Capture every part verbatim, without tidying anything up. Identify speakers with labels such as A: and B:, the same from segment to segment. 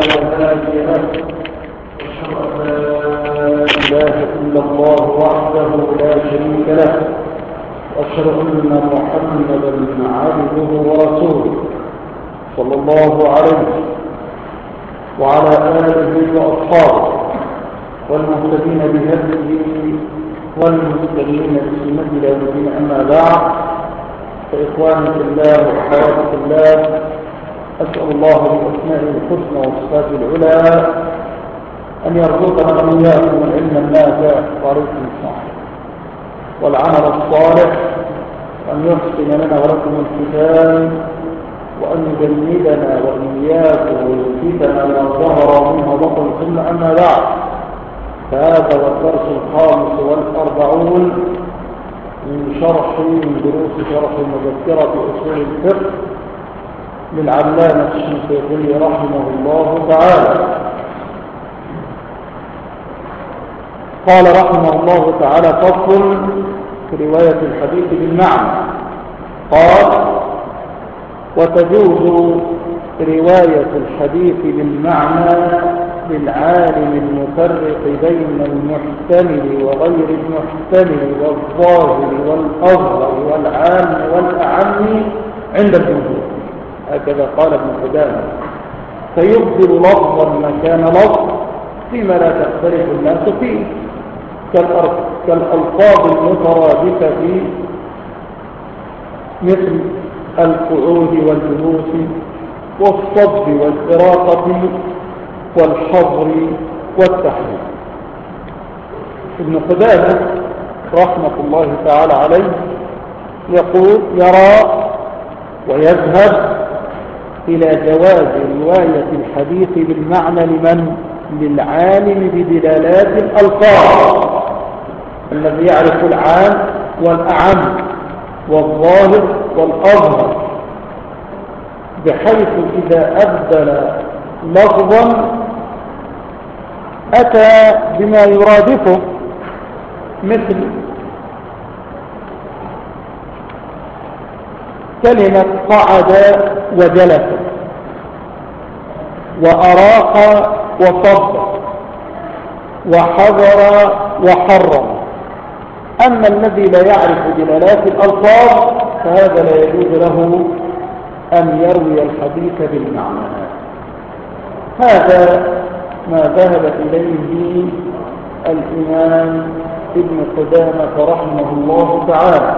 A: هادي له واشهد ان لا اله الا الله وحده لا شريك له واشهد ان محمدا عبده ورسوله صلى الله عليه وعلى اله واصحابه والمهتدين بهديه والمستقيمين بسنته الى يوم الدين. اما بعد، فاخواني في الله واخواتي في الله، اسال الله باسمائه الحسنى وصفاته العلى ان يرزقنا واياكم العلم النافع والرزق الصالح والعمل الصالح، وان يحسن لنا ولكم الختام، وأن يجنبنا وإياكم الفتن ما ظهر منها بطن. ثم أما بعد، فهذا هو الدرس الخامس والأربعون من شرح من دروس شرح المذكرة أصول الفقه للعلامة الشنقيطي رحمه الله تعالى. قال رحمه الله تعالى: فصل في رواية الحديث بالمعنى. قال: وتجوز رواية الحديث بالمعنى للعالم المفرق بين المحتمل وغير المحتمل والظاهر والأظهر والعام والأعم عند الجمهور. هكذا قال ابن قدامة: فيبدل لفظا مكان لفظ فيما لا تختلف الناس فيه، كالألفاظ المترادفة مثل القعود والجلوس والصب والإراقة والحظر والتحريم. ابن قدامة رحمة الله تعالى عليه يقول: يرى ويذهب إلى جواز رواية الحديث بالمعنى لمن؟ للعالم بدلالات الألفاظ الذي يعرف العام والأعم والظاهر والأظهر، بحيث إذا أبدل لفظا أتى بما يرادفه، مثل كلمة قعد وجلس، وأراق وصب، وحذر وحرم. أما الذي لا يعرف دلالات الألفاظ فهذا لا يجوز له أن يروي الحديث بالمعنى. هذا ما ذهب إليه الإمام ابن قدامة رحمه الله تعالى.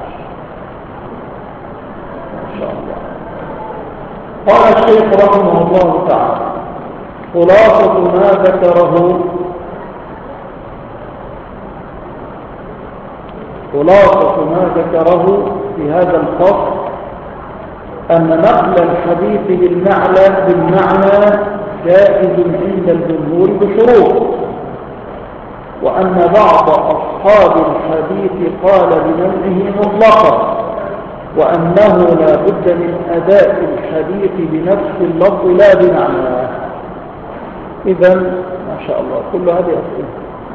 A: ما شاء الله. قال الشيخ رحمه الله تعالى: خلاصة ما ذكره خلاصة ما ذكره في هذا الفصل أن نقل الحديث بالمعنى بالمعنى جائز عند الجمهور بشروط، وأن بعض أصحاب الحديث قال بمنعه مطلقا، وأنه لا بد من أداء الحديث بنفس اللفظ لا بمعناه. إذن ما شاء الله كل هذه أسئلة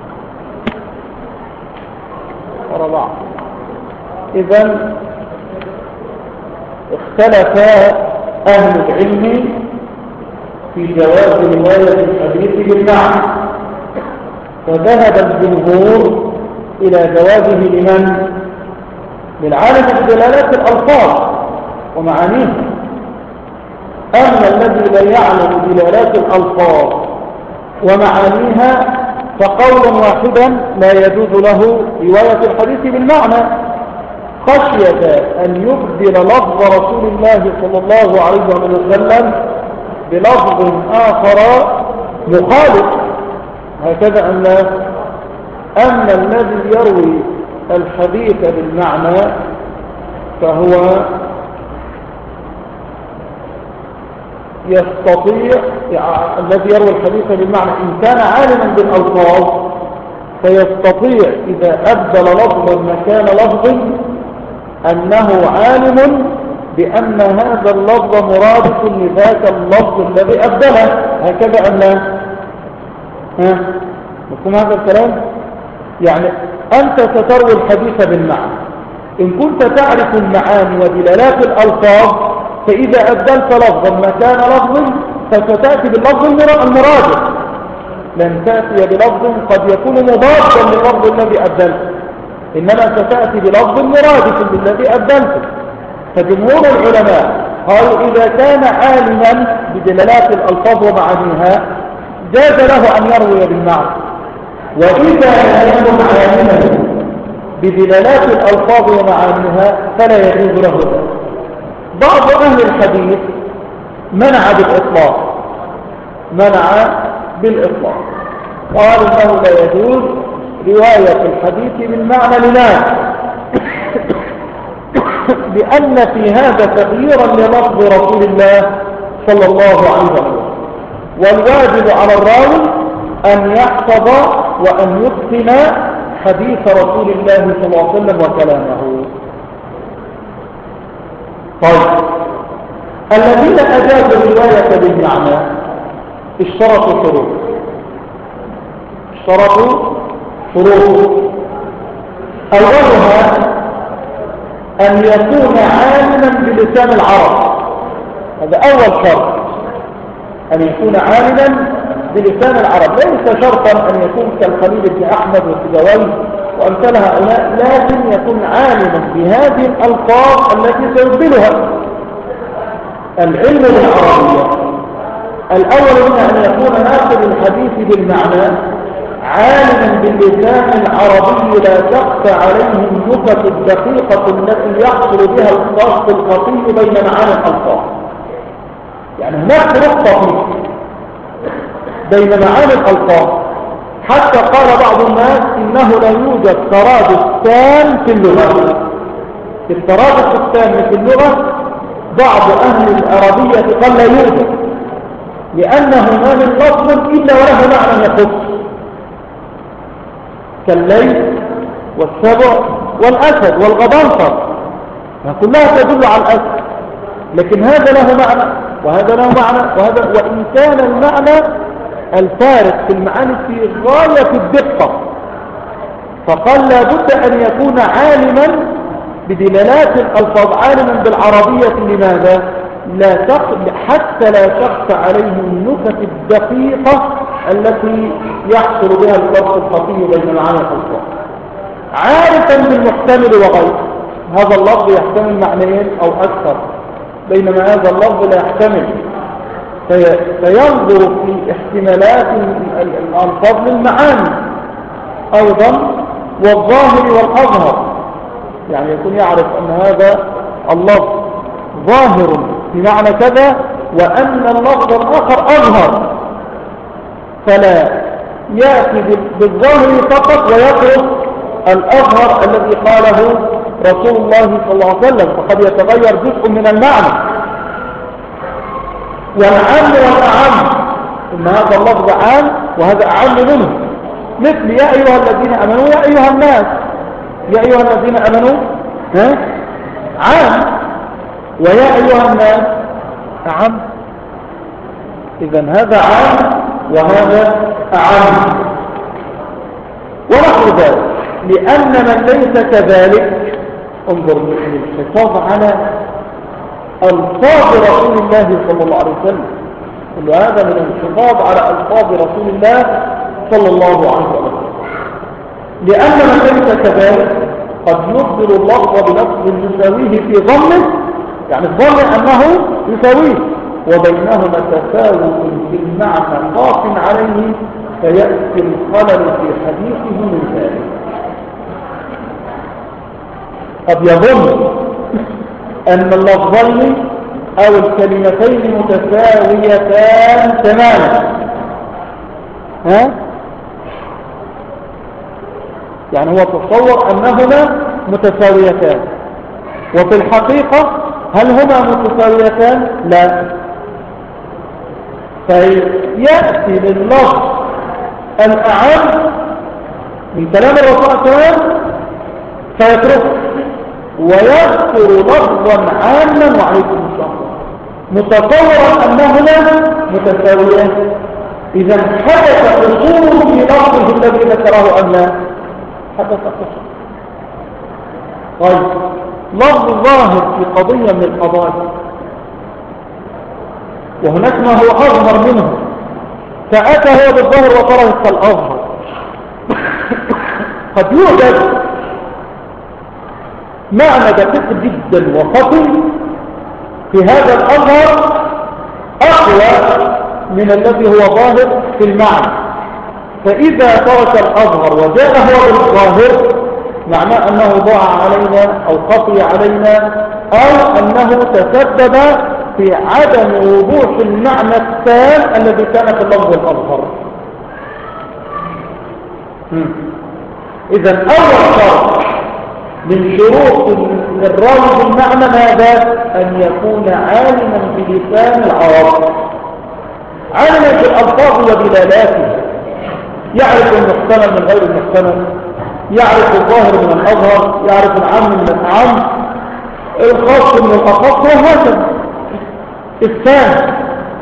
A: ورا بعض. إذن اختلف أهل العلم في جواز رواية الحديث بالمعنى، فذهب الجمهور إلى جوازه لمن؟ للعالم بدلالات الألفاظ ومعانيها. أما الذي لا يعلم دلالات الألفاظ ومعانيها فقولا واحدا لا يجوز له رواية الحديث بالمعنى، خشية أن يبدل لفظ رسول الله صلى الله عليه وسلم بلفظ آخر مخالف. هكذا أن أما الذي يروي الحديث بالمعنى فهو يستطيع، يعني الذي يروي الحديث بالمعنى إن كان عالما بالألفاظ فيستطيع إذا أبدل لفظا مكان لفظ أنه عالم بأن هذا اللفظ مرادف لذاك اللفظ الذي أبدله. هكذا أن ها مفهوم هذا الكلام؟ يعني أنت ستروي الحديث بالمعنى إن كنت تعرف المعاني ودلالات الألفاظ، فإذا أبدلت لفظا مكان لفظ فستأتي باللفظ المرادف، لن تأتي بلفظ قد يكون مضادا لللفظ الذي أبدلته، إنما ستأتي بلفظ مرادف للذي أبدلته. فجمهور العلماء قالوا إذا كان عالما بدلالات الألفاظ ومعانيها جاز له أن يروي بالمعنى، وإذا لم يكن عالما بدلالات الألفاظ ومعانيها فلا يجوز له ذلك. بعض أهل الحديث منع بالإطلاق منع بالإطلاق قال إنه لا يجوز رواية الحديث بالمعنى. لماذا؟ لأن في هذا تغييرا للفظ رسول الله صلى الله عليه وسلم، والواجب على الراوي أن يحفظ وأن يتقن حديث رسول الله صلى الله عليه وسلم وكلامه. طيب، الذين أجازوا الرواية بالمعنى اشترطوا شروط اشترطوا شروط أولها أن يكون عالما بلسان العرب. هذا أول شرط، أن يكون عالما بلسان العرب. ليس شرطا أن يكون كالخليل بن أحمد وسيبويه وأمثال هؤلاء، لكن يكون عالما بهذه الألفاظ التي سيبدلها. العلم بالعربية الأول منها أن يكون ناقل الحديث بالمعنى عالما باللسان العربي لا تخفى عليه النكت الدقيقة التي يحصل بها الخاص الخفي بين معاني الألفاظ. يعني هناك نقطة بين معاني الألفاظ، حتى قال بعض الناس إنه لا يوجد ترادف تام في اللغة. الترادف التام في اللغة بعض أهل العربية قال لا يوجد، لأنه ما من لفظ إلا وله معنى يخص، كالليل والسبع والأسد والغضنفر، كلها تدل على الأسد، لكن هذا له معنى وهذا له معنى وهذا، وإن كان المعنى الفارق في المعاني في غاية الدقة. فقال لا بد أن يكون عالما بدلالات الألفاظ، عالما بالعربية. لماذا؟ لا تخ... حتى لا تخفى عليه النكت الدقيقة التي يحصل بها الفرق الخفي بين معاني الألفاظ. عارفا بالمحتمل وغيره، هذا اللفظ يحتمل معنيين أو أكثر، بينما هذا اللفظ لا يحتمل، في... فينظر في احتمالات الألفاظ للمعاني أيضا، والظاهر والأظهر. يعني يكون يعرف أن هذا اللفظ ظاهر بمعنى كذا، وأن اللفظ الآخر أظهر، فلا يأتي بالظاهر فقط ويترك الأظهر الذي قاله رسول الله صلى الله عليه وسلم، فقد يتغير جزء من المعنى. والعام والأعم، إن هذا اللفظ عام وهذا أعم منه، مثل يا أيها الذين أمنوا يا أيها الناس. يا أيها الذين أمنوا ها عام، ويا أيها الناس أعم. إذن هذا عام وهذا أعم. ونحو ذلك، لأن من ليس كذلك انظر للحفاظ على ألفاظ رسول الله صلى الله عليه وسلم، كل هذا من الحفاظ على ألفاظ رسول الله صلى الله عليه وسلم. لأن من ليس كذلك قد يبدل اللفظ بلفظ يساويه في ظنه، يعني الظن أنه يساويه، وبينهما تفاوت في المعنى خاف عليه، فيأتي الخلل في حديثه من ذلك. قد يظن أن اللفظين أو الكلمتين متساويتان تماما، ها؟ يعني هو تصور أنهما متساويتان، وفي الحقيقة هل هما متساويتان؟ لا. فيأتي لللفظ الأعم من كلام الرسول صلى الله عليه وسلم فيتركه، ويذكر لفظا عاما وعليكم السلام متصورا أنهما متساويان. إذا حدث قصور في لفظه الذي ذكره أم لا؟ حدث قصور. طيب، لفظ ظاهر في قضية من القضايا وهناك ما هو أظهر منه، فأتى هو بالظاهر وترك الأظهر. قد يوجد معنى دقيق جدا وخطي في هذا الأظهر أقوى من الذي هو ظاهر في المعنى، فإذا ترك الأظهر وجاء هو بالظاهر معناه أنه ضاع علينا أو خطي علينا، أو أنه تسبب في عدم وضوح المعنى التام الذي كان في اللفظ الأظهر. إذا أول شرط من شروط الراوي بالمعنى ماذا؟ أن يكون عالما بلسان العرب، عالما بالألفاظ ودلالاتها، يعرف المحتمل من غير المحتمل، يعرف الظاهر من الأظهر، يعرف العام من الأعم، الخاص من الأخص، وهكذا. الثاني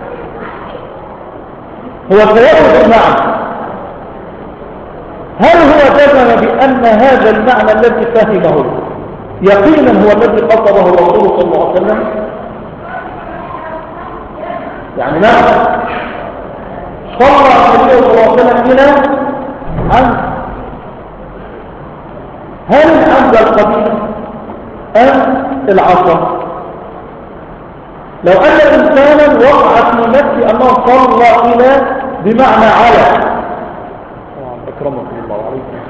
A: هو التيقن بالمعنى. هل هو جزم بأن هذا المعنى الذي فهمه يقينا هو الذي قصده الرسول صلى الله عليه وسلم؟ يعني ماذا؟ صلى النبي صلى الله عليه وسلم إلى عن هل عند القبيل أم العصا؟ لو أن إنسانا وقع في نفسه أنه صلى إلى بمعنى على، أكرمك الله عليكم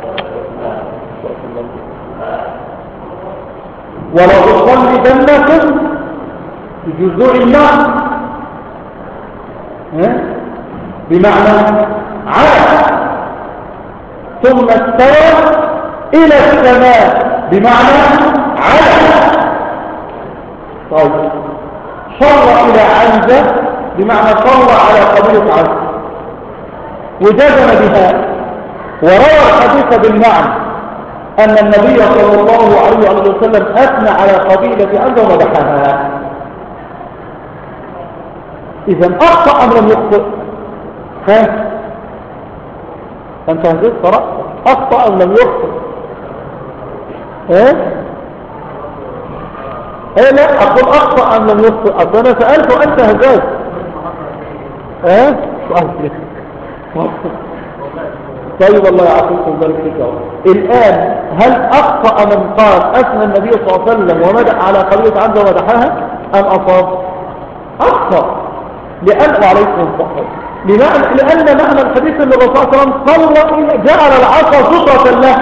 A: ولو أصلي دمكم بجذوع الماء بمعنى على، ثم استوى إلى السماء بمعنى على. طيب صلى إلى عنزة بمعنى صلى على قبيلة عنزة وجزم بها، وروى الحديث بالمعنى أن النبي صلى الله عليه وسلم أثنى على قبيلة عنزة ومدحها. إذن أخطأ أم لم يخطئ؟ ها؟ أنت هزيت قرأت أخطأ أم لم يخطئ؟ ها؟ ايه لا اقول اخطأ ام لم يخطئ؟ اصل انا سألت وانت هزاز. ها؟ سؤال طيب الله يعطيكم ذلك. الان هل اخطأ من قال اثنى النبي صلى الله عليه وسلم ومدح على قبيلة عنزة ومدحها ام اصاب؟ اخطأ، لان وعليكم الصحة، لان معنى الحديث ان الرسول صلى الله عليه وسلم صلى جعل العصا سترة له.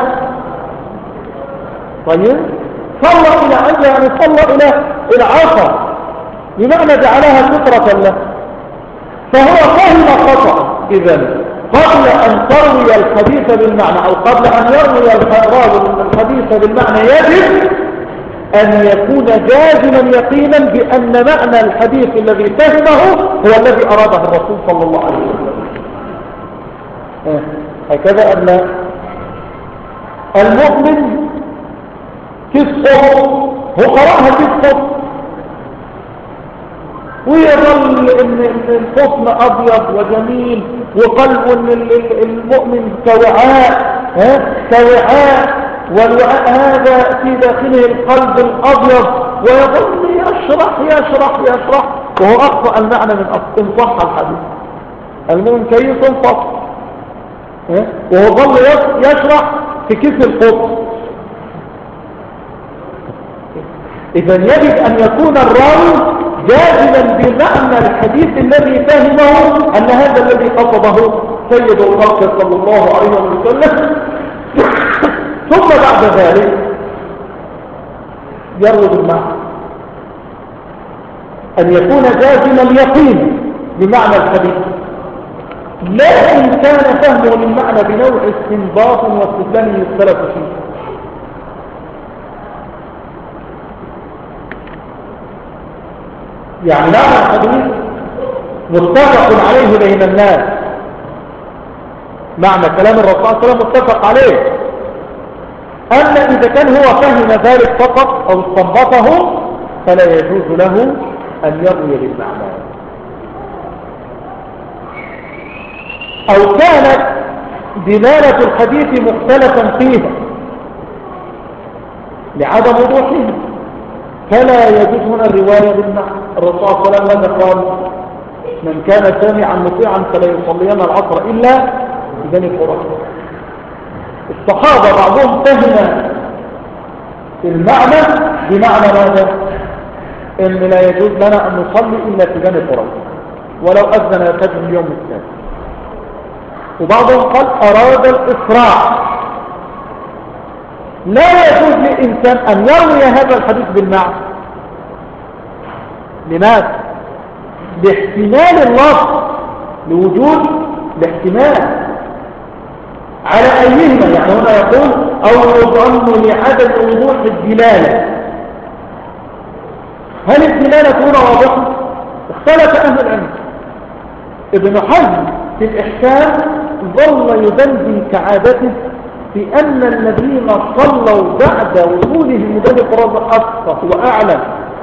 A: طيب صلى إلى عنزة يعني صلى إلى العصا بمعنى جعلها سترة له، فهو فهم خطأ. إذن قبل أن تروي الحديث بالمعنى أو قبل أن يروي الحديث بالمعنى يجب أن يكون جازما يقينا بأن معنى الحديث الذي فهمه هو الذي أراده الرسول صلى الله عليه وسلم. هكذا أن المؤمن كسر هو قرأها كسر ويظل ان الحسن ابيض وجميل وقلب المؤمن كوعاء، كوعاء، والوعاء هذا في داخله القلب الابيض، ويظل يشرح يشرح يشرح وهو اخطأ المعنى من ان صح الحديث. المؤمن كيس فصل وهو ظل يشرح في كيس القدس. إذن يجب أن يكون الراوي جازما بمعنى الحديث الذي فهمه أن هذا الذي قصده سيد الخلق صلى الله عليه وسلم. ثم بعد ذلك يروي بالمعنى، أن يكون جازما يقينا بمعنى الحديث، لكن كان فهمه للمعنى بنوع استنباط واستدلال يختلف فيه. يعني معنى الحديث متفق عليه بين الناس، معنى كلام الرسول صلى الله عليه وسلم متفق عليه، أما إذا كان هو فهم ذلك فقط أو استنبطه فلا يجوز له أن يروي بالمعنى، أو كانت دلالة الحديث مختلفا فيها لعدم وضوحه فلا يجوز هنا الرواية بالمعنى. الرسول صلى الله عليه وسلم ماذا قال؟ من كان سامعا مطيعا فلا يصلين العصر إلا في بني قريظة. الصحابة بعضهم فهم المعنى بمعنى ماذا؟ إن لا يجوز لنا أن نصلي إلا في بني قريظة ولو أذن يفجر اليوم الثاني. وبعضهم قال أراد الإسراع. لا يجوز للإنسان أن يروي هذا الحديث بالمعنى. لماذا؟ لاحتمال اللفظ، لوجود الاحتمال على أيهما. يعني هنا يقول أو يظن لعدم وضوح الدلالة. هل الدلالة هنا واضحة؟ اختلف أهل العلم. ابن حزم في الإحسان ظل يدندن كعادته بأن الذين صلوا بعد وصولهم بني قريظة أفقه وأعلم،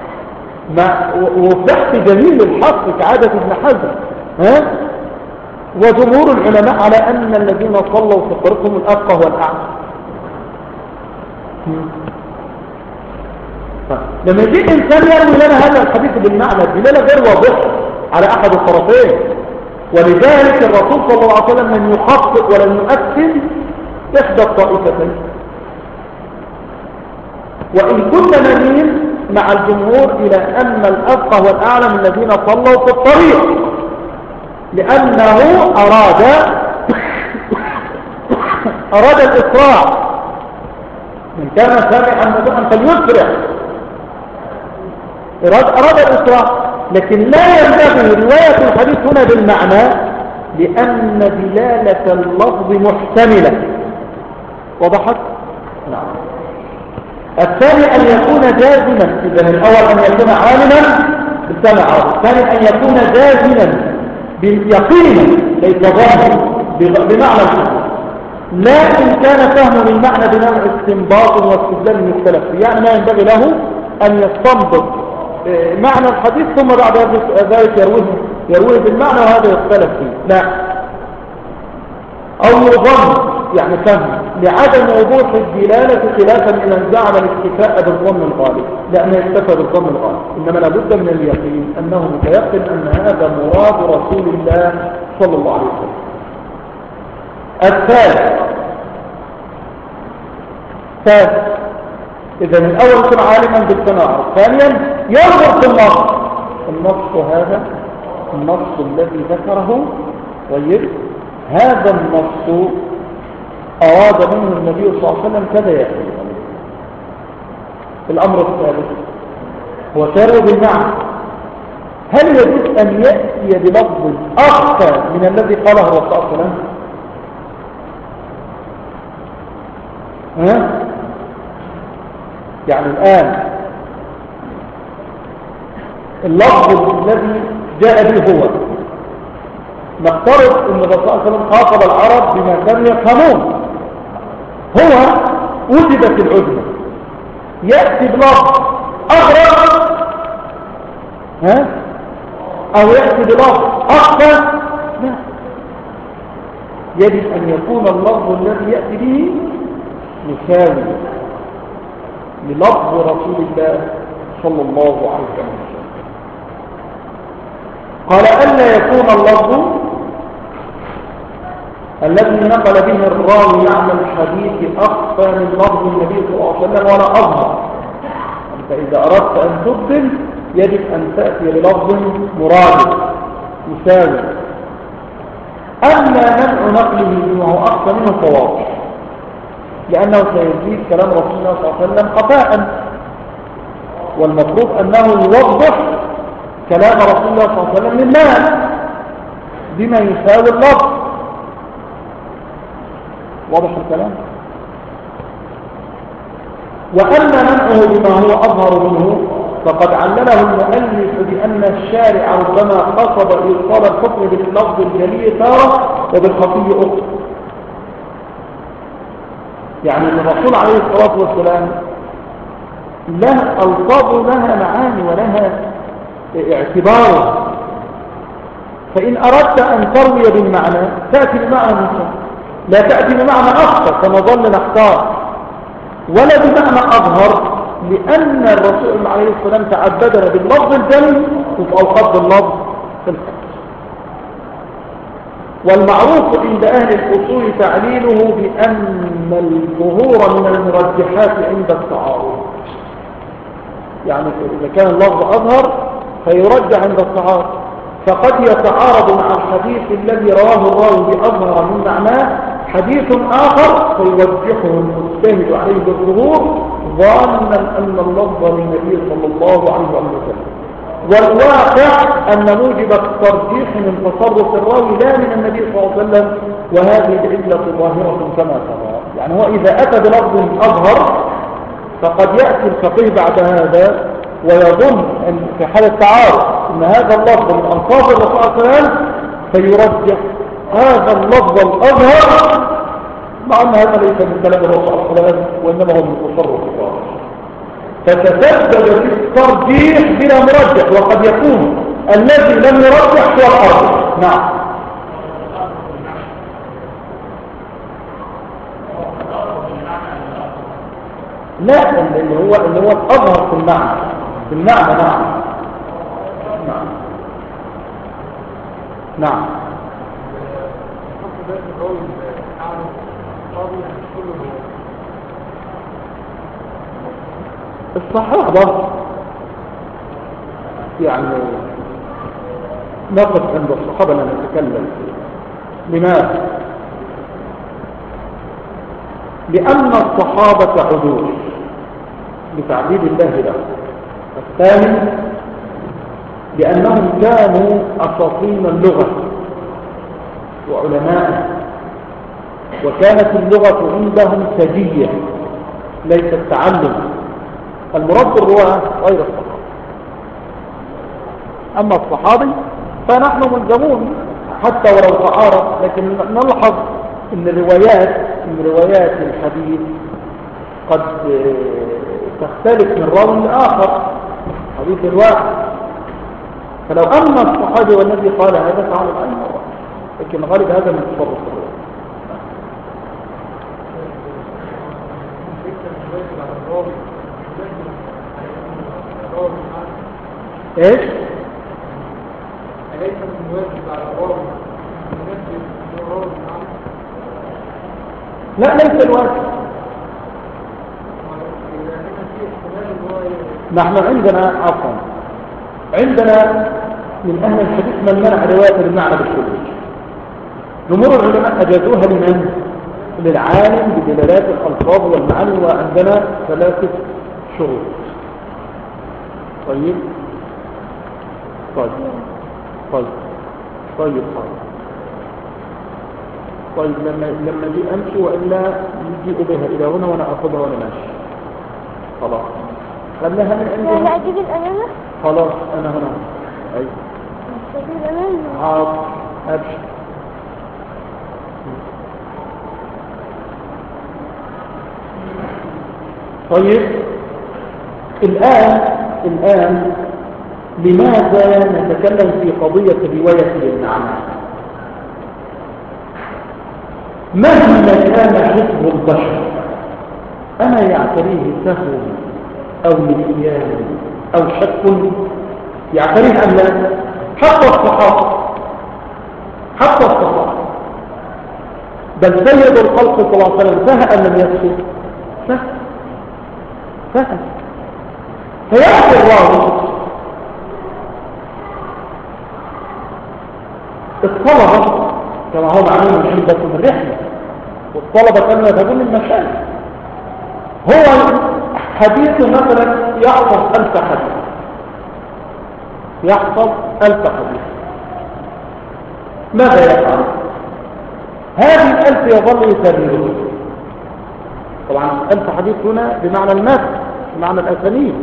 A: وفتحت جميل الحق كعادة ابن حزم. ها؟ وجمهور العلماء على أن الذين صلوا في طريقهم الأفقه والأعلم. لما يجي إنسان يروي لنا هذا الحديث بالمعنى الدلالة غير واضحة على أحد الطرفين، ولذلك الرسول صلى الله عليه وسلم من يخطئ ولم يؤكد إحدى الطائفتين. وإن كنا نميل مع الجمهور إلى أن الأفقه والأعلم الذين صلوا في الطريق، لأنه أراد أراد الإسراع. من كان سامعا مطيعا فليسرع. أراد أراد الإسراع، لكن لا ينبغي رواية الحديث هنا بالمعنى لأن دلالة اللفظ محتملة. وضحت؟ نعم. الثاني أن يكون جازما. إذن الأول أن يكون عالما بالسمع، الثاني أن يكون جازما باليقين ليس ظاهرا بمعنى الحديث. لا إن كان فهم المعنى بنوع استنباط واستدلال مختلف، يعني ما ينبغي له أن يستنبط معنى الحديث ثم بعد ذلك يرويه يرويه بالمعنى وهذا يختلف فيه. لا. أو يظن يعني فهم لعدم وضوح الدلالة خلافا لمن زعم الاكتفاء بالظن الغالب، لأنه يكتفى بالظن الغالب، إنما لابد من اليقين أنه متيقن أن هذا مراد رسول الله صلى الله عليه وسلم. الثالث ثالث إذا الأول يكون عالما بالسماع. ثانيا ينظر في النص. النص هذا النص الذي ذكره طيب هذا النص أراد منه النبي صلى الله عليه وسلم كذا يأتي. الأمر الثالث هو تروي بالمعنى. هل يجوز أن يأتي بلفظ أخفى من الذي قاله الرسول صلى الله عليه وسلم؟ ها؟ يعني الآن اللفظ الذي جاء به هو، نفترض أن الرسول صلى الله عليه وسلم خاطب العرب بما كانوا يفهمون، هو وجدت العجمة، يأتي بلفظ أغرب ها؟ أو يأتي بلفظ أخفى. لا، يجب أن يكون اللفظ الذي يأتي به مساوي للفظ رسول الله صلى الله عليه وسلم. قال ألا يكون اللفظ الذي نقل به الراوي عن الحديث أخفى من لفظ النبي صلى الله عليه وسلم ولا أظهر. أنت إذا أردت أن تبطل يجب أن تأتي بلفظ مرادف مساوي. أما منع نقله بما هو أخفى منه فواضح، لأنه سيزيد كلام رسول الله صلى الله عليه وسلم خفاء، والمفروض أنه يوضح كلام رسول الله صلى الله عليه وسلم للناس بما يساوي اللفظ. واضح الكلام؟ وأما منعه بما هو أظهر منه فقد علله المؤلف بأن الشارع ربما قصد إيصال الحكم باللفظ الجلي تارة وبالخفي أخرى. يعني الرسول عليه الصلاة والسلام له ألفاظ لها معاني ولها اعتبار، فإن أردت أن تروي بالمعنى تأتي بمعنى منصف، لا تأتي بمعنى أخطر فنظل نختار، ولا بمعنى أظهر، لأن الرسول عليه الصلاة والسلام تعبدنا باللفظ الجلي وفي أوقات باللفظ في الخط. والمعروف عند أهل الأصول تعليله بأن الظهور من المرجحات عند التعارض. يعني إذا كان اللفظ أظهر فيرجح عند التعارض، فقد يتعارض مع الحديث الذي رواه الراوي بأظهر من معناه حديث آخر فيوجحه المجتهد عليه بالظهور ظانا أن اللفظ للنبي صلى الله عليه وسلم. والواقع أن موجب الترجيح من تصرف الراوي لا من النبي صلى الله عليه وسلم، وهذه العلة ظاهرة كما ترى. يعني هو إذا أتى بلفظ أظهر فقد يأتي الفقيه بعد هذا ويظن أن في حالة التعارض أن هذا اللفظ من ألفاظ الرسول صلى الله عليه وسلم فيرجح هذا اللفظ الأظهر، مع أن هذا ليس من كلام الرسول صلى الله عليه وسلم وإنما هو من تصرف الراوي، فتسبب في الترجيح بلا مرجح، وقد يكون الذي لم يرجح هو الأرجح. نعم. لا، اللي هو اللي هو الأظهر في المعنى، في المعنى. نعم نعم نعم. الصحابة يعني نقف عند الصحابة لا نتكلم. لماذا؟ لأن الصحابة عدول بتعبيد الله له. الثاني لأنهم كانوا أساطين اللغة وعلماء، وكانت اللغة عندهم سجية ليس التعلم. المراد بالرواة غير الصحابة. أما الصحابي فنحن ملزمون حتى ولو تعارض، لكن نلحظ أن الروايات من روايات الحديث قد تختلف من راوي لآخر حديث الواحد. فلو أن الصحابي والنبي قال هذا فعل العين مرة، لكن غالب هذا من تصرف الرواية. ايش؟ أليس من الواجب على الراوي أن ينبه الراوي عنه؟ لا، ليس الواجب. نحن عندنا عفوا عندنا من أهل الحديث من منع رواية المعنى بالخروج. جمهور العلماء أجازوها لمن؟ للعالم بدلالات الألفاظ والمعاني، وعندنا ثلاثة شروط. طيب طيب طيب طيب طيب طيب لما لما دي امشي والا يجي بها الى هنا وانا اخذها وانا ماشي. خلاص خليها من عندي. لا اجيب الامانه. خلاص انا هنا. ايوه اجيب الامانه. حاضر ابشر. طيب الان الان لماذا نتكلم في قضية الرواية بالمعنى؟ مهما كان حفظ البشر أما يعتريه سهو أو نسيان أو شك يعتريه أم لا؟ حتى الصحابة حتى الصحابة بل سيد الخلق صلى الله عليه وسلم سهى أم لم يسهو؟ سهى سهى. فيأتي الراوي الطلبة كما هو معلوم عندكم الرحلة، والطلبة كانوا يذهبون للمشايخ. هو حديث مثلا يحفظ ألف حديث يحفظ ألف حديث ماذا يفعل؟ هذه الألف يظل يكرره. طبعا ألف حديث هنا بمعنى المتن بمعنى الأسانيد.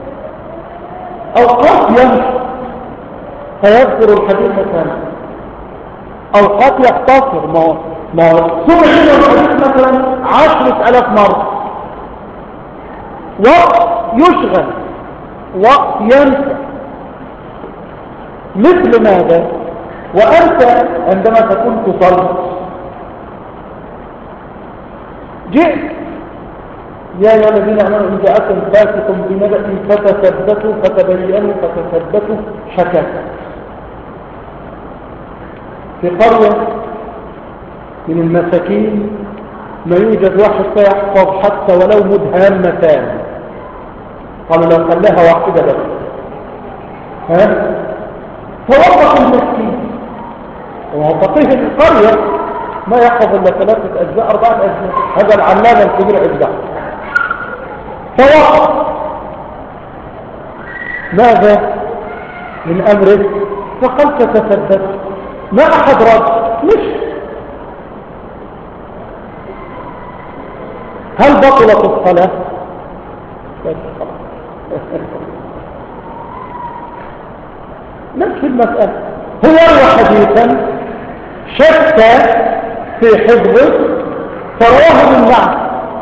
A: أوقات يمشي فيذكر الحديث ثاني، أوقات يقتصر. ما ما سمع الحديث مثلا عشرة ألاف مرة. وقت يشغل، وقت ينسى. مثل ماذا؟ وأنت عندما تكون تصلي جئت يا أيها الذين آمنوا إن جاءكم فاسق بنبأ فتثبتوا فتبينوا فتثبتوا. شكاك في قرية من المساكين ما يوجد واحد سيحفظ حتى ولو مدهامتان، قالوا لو خلاها واحدة بس. ها توقف المسكين وهو فقيه القرية ما يحفظ إلا ثلاثة أجزاء أربعة أجزاء، هذا العلامة الكبير عنده توقف. ماذا من أمره؟ فقال تتسدد، ما أحد رد، مش هل بطلت الصلاة؟ نفس المسألة. هو روى حديثا شك في حفظه فرواه بالمعنى،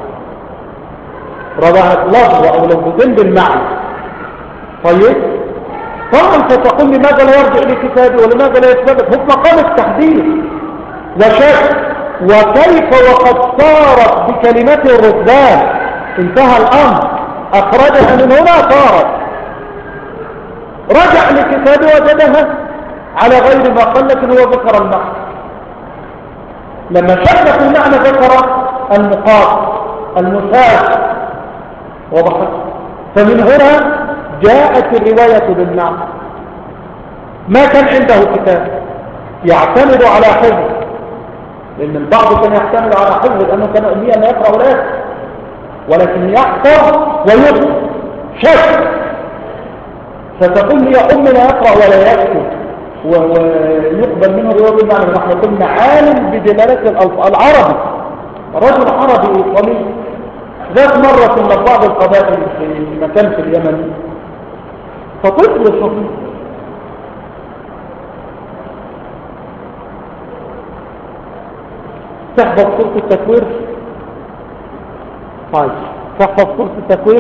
A: رواه لفظ أو لفظين بالمعنى. طيب طبعا ستقول لماذا لا يرجع لكتابه ولماذا لا يثبت؟ هو مقام التحديث وشك، وكيف وقد صارت بكلمته الركبان، انتهى الأمر، أخرجها من هنا صارت، رجع لكتابه وجدها على غير ما قال، لكن هو ذكر المعنى. لما شك في المعنى ذكر المقام المساعد، وضحت. فمن هنا جاءت الرواية بالمعنى. ما كان عنده كتاب يعتمد على حفظ، لأن البعض كان يعتمد على حفظ لأنه كان أميا لا يقرأ ولا يكتب، ولكن يحفظ ويكتب شك. فتقول لي يا أم لا يقرأ ولا يكتب ويقبل منه رواية بالمعنى. نحن قلنا عالم بدلالة العربي، رجل عربي إيطالي ذات مرة من بعض القبائل في مكان في اليمن، فطفل صغير تحفظ سورة التكوير. طيب تحفظ سورة التكوير،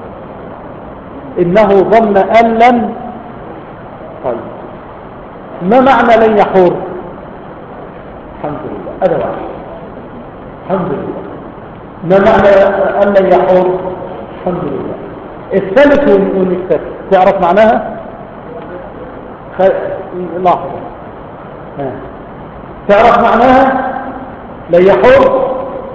A: إنه ظن أن لن. طيب ما معنى لن يحور؟ الحمد لله هذا واحد، الحمد لله. ما معنى أن لن يحور؟ الحمد لله. الثالث والمكتب تعرف معناها؟ خ... لحظة ها. تعرف معناها لن يحور؟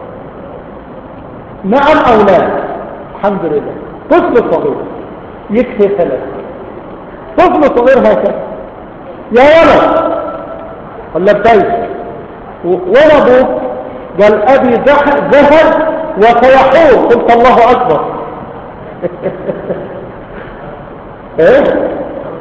A: نعم أو لا؟ الحمد لله. طفل صغير يكفي ثلاثة، طفل صغير هكذا يا ولد ولا بتايس ولده قال أبي ذهب وسيحور، قلت الله أكبر. ايه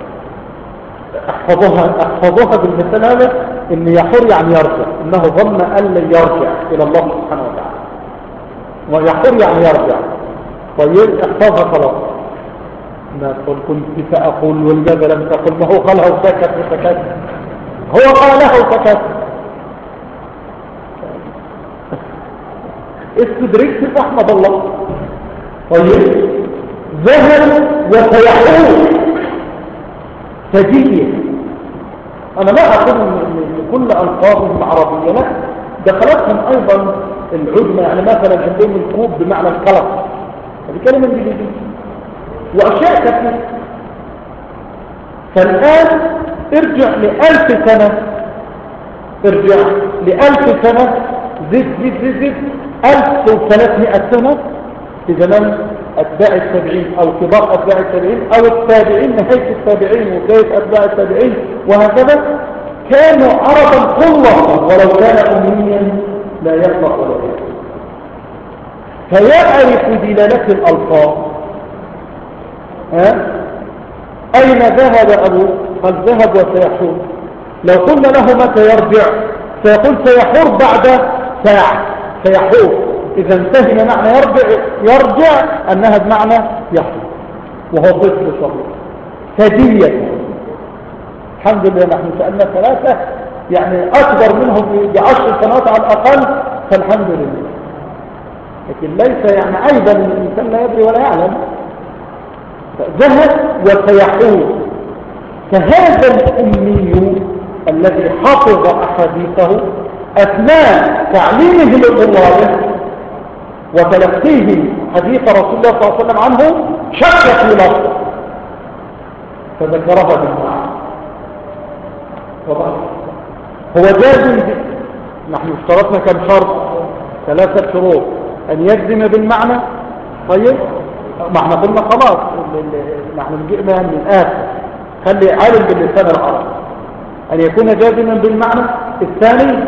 A: احفظوها احفظوها بالمثال هذا، ان يحور يعني يرجع، انه ظن ان لن يرجع الى الله سبحانه وتعالى، ويحور يعني يرجع. طيب احفظها خلاص. ما تقول كنت سأقول ولماذا لم تقل؟ ما هو قالها وسكت وسكت، هو قالها وسكت. استدركت فاحمد الله. طيب ذهب وسيحور سجية. انا لا اقول ان كل الفاظهم عربية، لا دخلتهم ايضا العجمة، يعني مثلا عندهم الكوب بمعنى القلم، هذه كلمة انجليزية، واشياء كثيرة. فالان ارجع لألف سنة، ارجع لألف سنة، زد زد زد زد ألف وثلاثمائة سنة في زمان أتباع التابعين أو كبار أتباع التابعين أو التابعين، نهاية التابعين وبداية أتباع التابعين وهكذا، كانوا عربا كلهم ولو كان أميا لا يقرأ ولا يكتب، فيعرف دلالة الألفاظ. ها؟ أين ذهب أبوه؟ قد ذهب وسيحور. لو قلنا له متى يرجع سيقول سيحور بعد ساعة، سيحور. إذا انتهينا معنى يرجع يرجع أنها بمعنى يحور، وهو طفل صغير ثدية. الحمد لله نحن سألنا ثلاثة يعني أكبر منهم بعشر سنوات على الأقل، فالحمد لله. لكن ليس يعني أيضا الإنسان لا يدري ولا يعلم. ذهب وسيحور. فهذا الأمي الذي حفظ أحاديثه أثناء تعليمه للطلاب وتلقيه حديث رسول الله صلى الله عليه وسلم عنه شك في لفظه فذكرها بالمعنى. هو جاز نحن اشترطنا كم شرط؟ ثلاثة شروط. أن يجزم بالمعنى. طيب ما احنا قلنا خلاص نحن جئنا من الآخر، خلي عالم باللسان العربي. أن يكون جازما بالمعنى. الثاني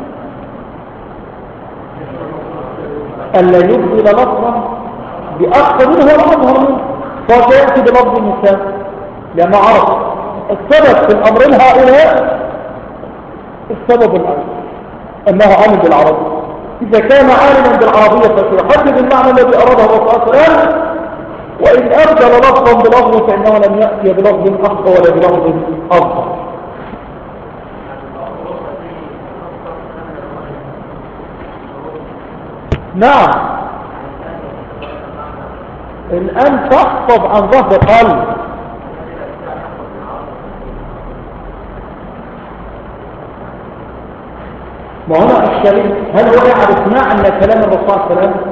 A: ألا يبدل لفظا بأكثر منه ولا أظهر منه، فسيأتي بلفظ المثال لأنه عرف السبب في الأمرين هؤلاء. السبب الأول أنه عالم بالعربية. إذا كان عالما بالعربية فسيحدد المعنى الذي أراده الرسول صلى الله عليه وسلم، وإن أبدل لفظا بلفظ فإنه لم يأتي بلفظ أقوى ولا بلفظ أفضل. نعم. الآن تحفظ عن ظهر قلب. ما هنا الشريك هل هو يعرف معنى كلام الرسول صلى الله عليه وسلم؟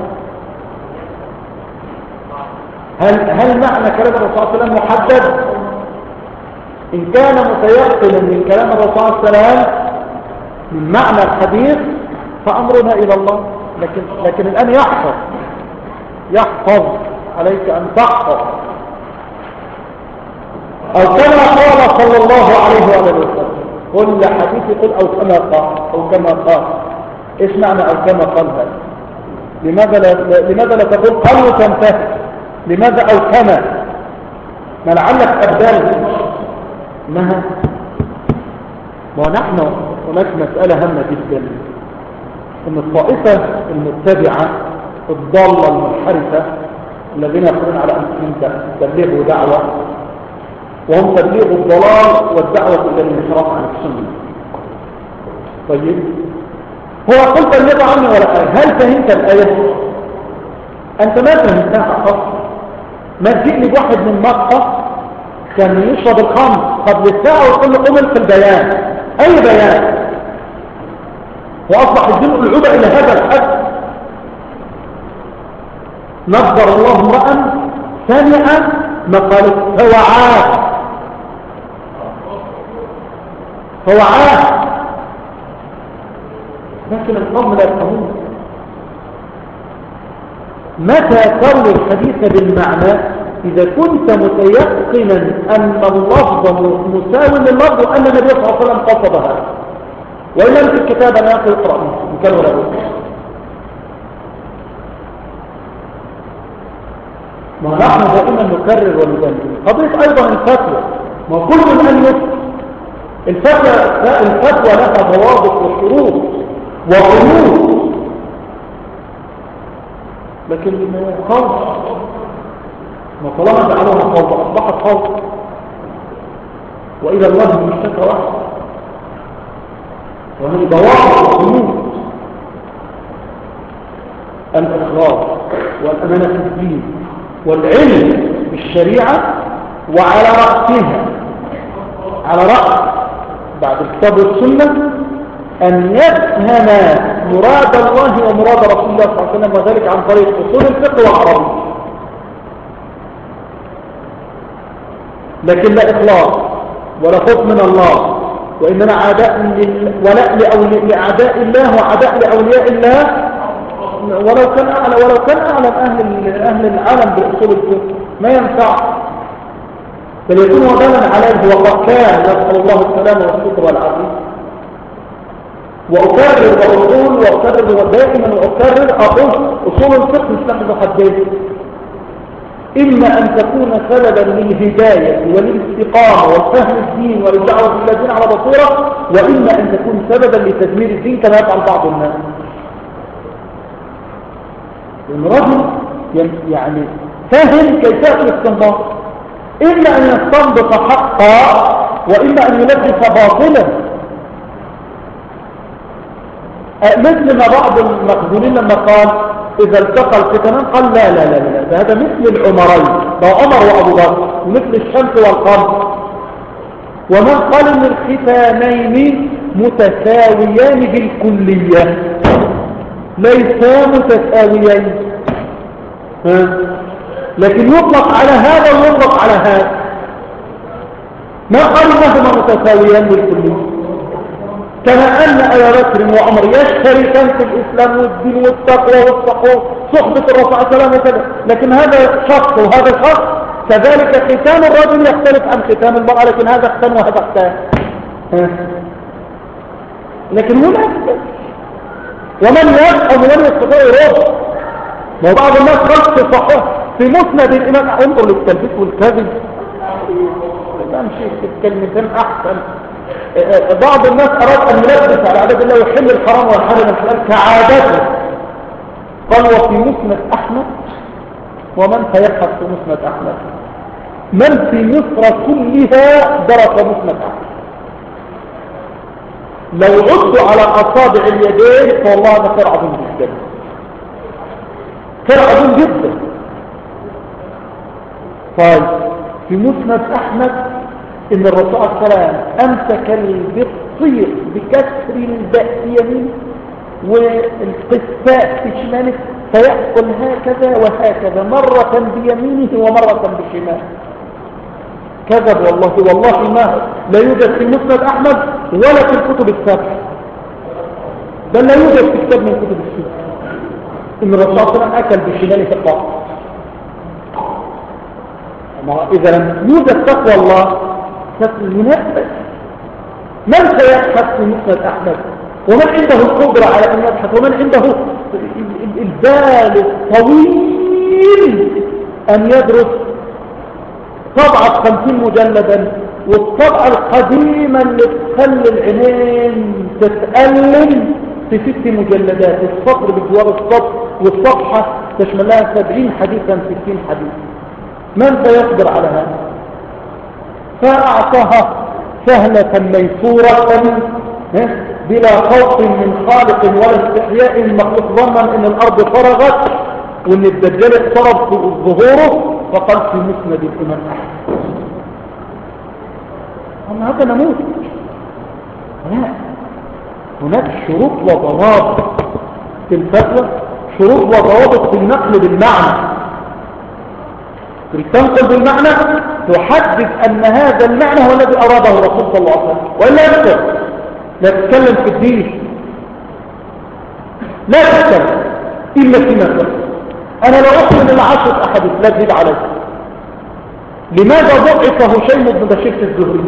A: هل هل معنى كلام الرسول صلى الله عليه وسلم محدد؟ إن كان متيقنا من كلام الرسول صلى الله عليه وسلم من معنى الحديث فأمرنا إلى الله. لكن لكن الآن يحفظ يحفظ عليك أن تحفظ. أو كما قال صلى الله عليه وآله وسلم، كل حديث يقول أو كما قال أو كما قال. إيش معنى أو كما قال هذا؟ لماذا لا لماذا لا تقول قال وتنتهي؟ لماذا أو كما؟ ما لعلك أبدال ما ونحن هناك مسألة هامة جدا، أن الطائفة المتبعة الضالة المنحرفة الذين يقولون على أنفسهم تبليغ دعوة، وهم تبليغ الضلال والدعوة إلى الانحراف عن السنة. طيب هو قلت النبي عني ولا آية؟ هل فهمت الآية؟ أنت ما فهمتها فقط. ما تجيب لي واحد من مكة كان يشرب الخمر قبل الساعة ويقول له قمل في البيان. أي بيان؟ وأصبح الدين العودة إلى هذا الحد. نظر الله امرأ سمع مقالة فوعاه فوعاه لكن القوم لا يفهمون. متى تروي الحديث بالمعنى؟ إذا كنت متيقنا أن اللفظ مساو لللفظ وأن النبي صلى الله عليه وسلم قصد هذا، وإلا في الكتاب أنا أقول اقرأ إن كان ولا بد. ما نحن دائما نكرر ونبين قضية أيضا الفتوى. ما كل أن يفتي الفتوى الفتوى لها ضوابط وشروط وقيود، لكن خوف ما طالما جعلوها خوف أصبحت خوف، وإلى الله من الشكر واحد. ومن ضوابط وقيود الإخلاص والأمانة في الدين والعلم بالشريعة، وعلى رأسها على رأس بعد الكتاب والسنة أن يفهم مراد الله ومراد رسول الله صلى الله عليه وسلم، وذلك عن طريق أصول الفقه والعربية. لكن لا إخلاص ولا خوف من الله، وإنما عداء ولاء لأعداء الله وعداء لأولياء الله، ولو كان أعلى ولو كان أعلم أهل أهل العالم بأصول الفقه ما ينفع، بل يكون وبالا عليه وقد كان. نسأل الله السلامة والشكر والعافية. وأكرر وأقول وأكرر ودائما وأكرر أقول أصول الفقه تحت حدين: إما أن تكون سببا للهداية وللاستقامة والفهم الدين والدعوة إلى الدين على بصيرة، وإما أن تكون سببا لتدمير الدين كما يفعل بعض الناس. الرجل يعني فهم كيفية الاستنباط، إما أن يستنبط حقا وإما أن يلبس باطلا. مثل ما بعض المخزونين لما قال إذا التقى الختمان قال لا لا لا لا هذا مثل العمرين، ده عمر وأبو بكر، مثل الشمس والقمر. ومن قال إن الختانين متساويان بالكلية، ليسا متساويين، ها؟ لكن يطلق على هذا ويطلق على هذا. ما قال انهما متساويان بالكلية؟ كما أن أبا بكر وعمر يشتركان في الإسلام والدين والتقوى والصحوة صحبة الرسول عليه السلام وكذا، لكن هذا شخص وهذا شخص. كذلك ختان الرجل يختلف عن ختان المرأة، لكن هذا ختان وهذا ختان. لكن هناك ومن يفهم ومن يستطيع يرد. ما بعض الناس خلص صحيح في مسند الإمام، انظر للتلبيس والكذب، امشي في الكلمتين أحسن. بعض الناس أراد أن يلبس على عباد الله ويحل الحرام ويحرم الحلال كعادته. قال وفي مسند أحمد، ومن سيبحث في مسند أحمد؟ من في مصر كلها درس مسند أحمد؟ لو عدوا على أصابع اليدين فوالله هذا خير عظيم جدا، خير عظيم جدا. طيب في مسند أحمد إن الرسول عليه السلام أمسك البطيق بكسر الباء يمين والقساء في شماله، فيأكل هكذا وهكذا مرة بيمينه ومرة بشماله. كذب والله، والله ما لا يوجد في مسند أحمد ولا في الكتب السبع، بل لا يوجد في كتاب من كتب السنة إن الرسول صلى الله عليه وسلم أكل بشماله فقط. إذا لم يوجد تقوى الله فالمنافس من سيبحث في مسند أحمد؟ ومن عنده القدرة على أن يبحث؟ ومن عنده البال الطويل أن يدرس طبعة خمسين مجلدا والطبعة القديمة اللي تخلي العينين تتألم في ست مجلدات، السطر بجوار السطر والصفحة تشمل لها سبعين حديثا ستين حديث؟ من سيقدر على هذا؟ فأعطاها سهلة ميسورة بلا خوف من خالق ولا استحياء المخلوق، ظنا ان الارض فرغت وان الدجال اقترب ظهوره فقال في مسند الامام احمد. اما هذا نموذج. لا، هناك شروط وضوابط في الفتوى، شروط وضوابط في النقل بالمعنى. تنقل بالمعنى تحدد ان هذا المعنى هو الذي اراده الرسول صلى الله عليه وسلم، والا يكتب لا تتكلم في الدين، لا تتكلم الا فيما تكلم. انا لا اؤمن العشرة احاديث لا تزيد عليه. لماذا ضعف هشيم بن بشير الزهري؟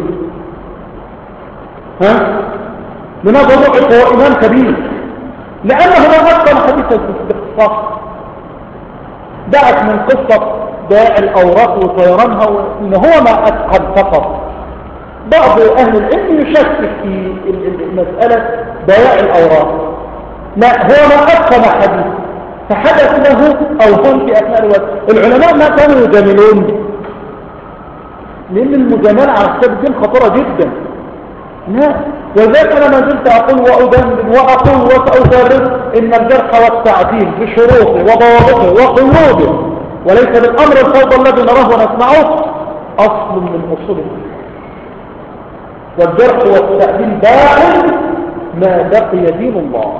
A: ها؟ لماذا ضعف؟ هو امام كبير، لانه لا اتقن حديث الاختصاص. دعت من قصه بيع الاوراق وطيرانها وان هو ما اتقن فقط. بعض اهل العلم يشكك في مساله بيع الاوراق، لا هو ما اتقن حديث فحدث له اوهام في اثناء الوقت. العلماء ما كانوا يجاملون، لان المجامله على حساب الدين خطيره جدا. لا، وذلك انا ما زلت اقول وادندن واقول وساكرر ان الجرح والتعديل بشروطه وضوابطه وقيوده وليس بالامر الفوضى الذي نراه ونسمعه اصل من اصول الدين. والجرح والتعديل باق ما بقي دين الله.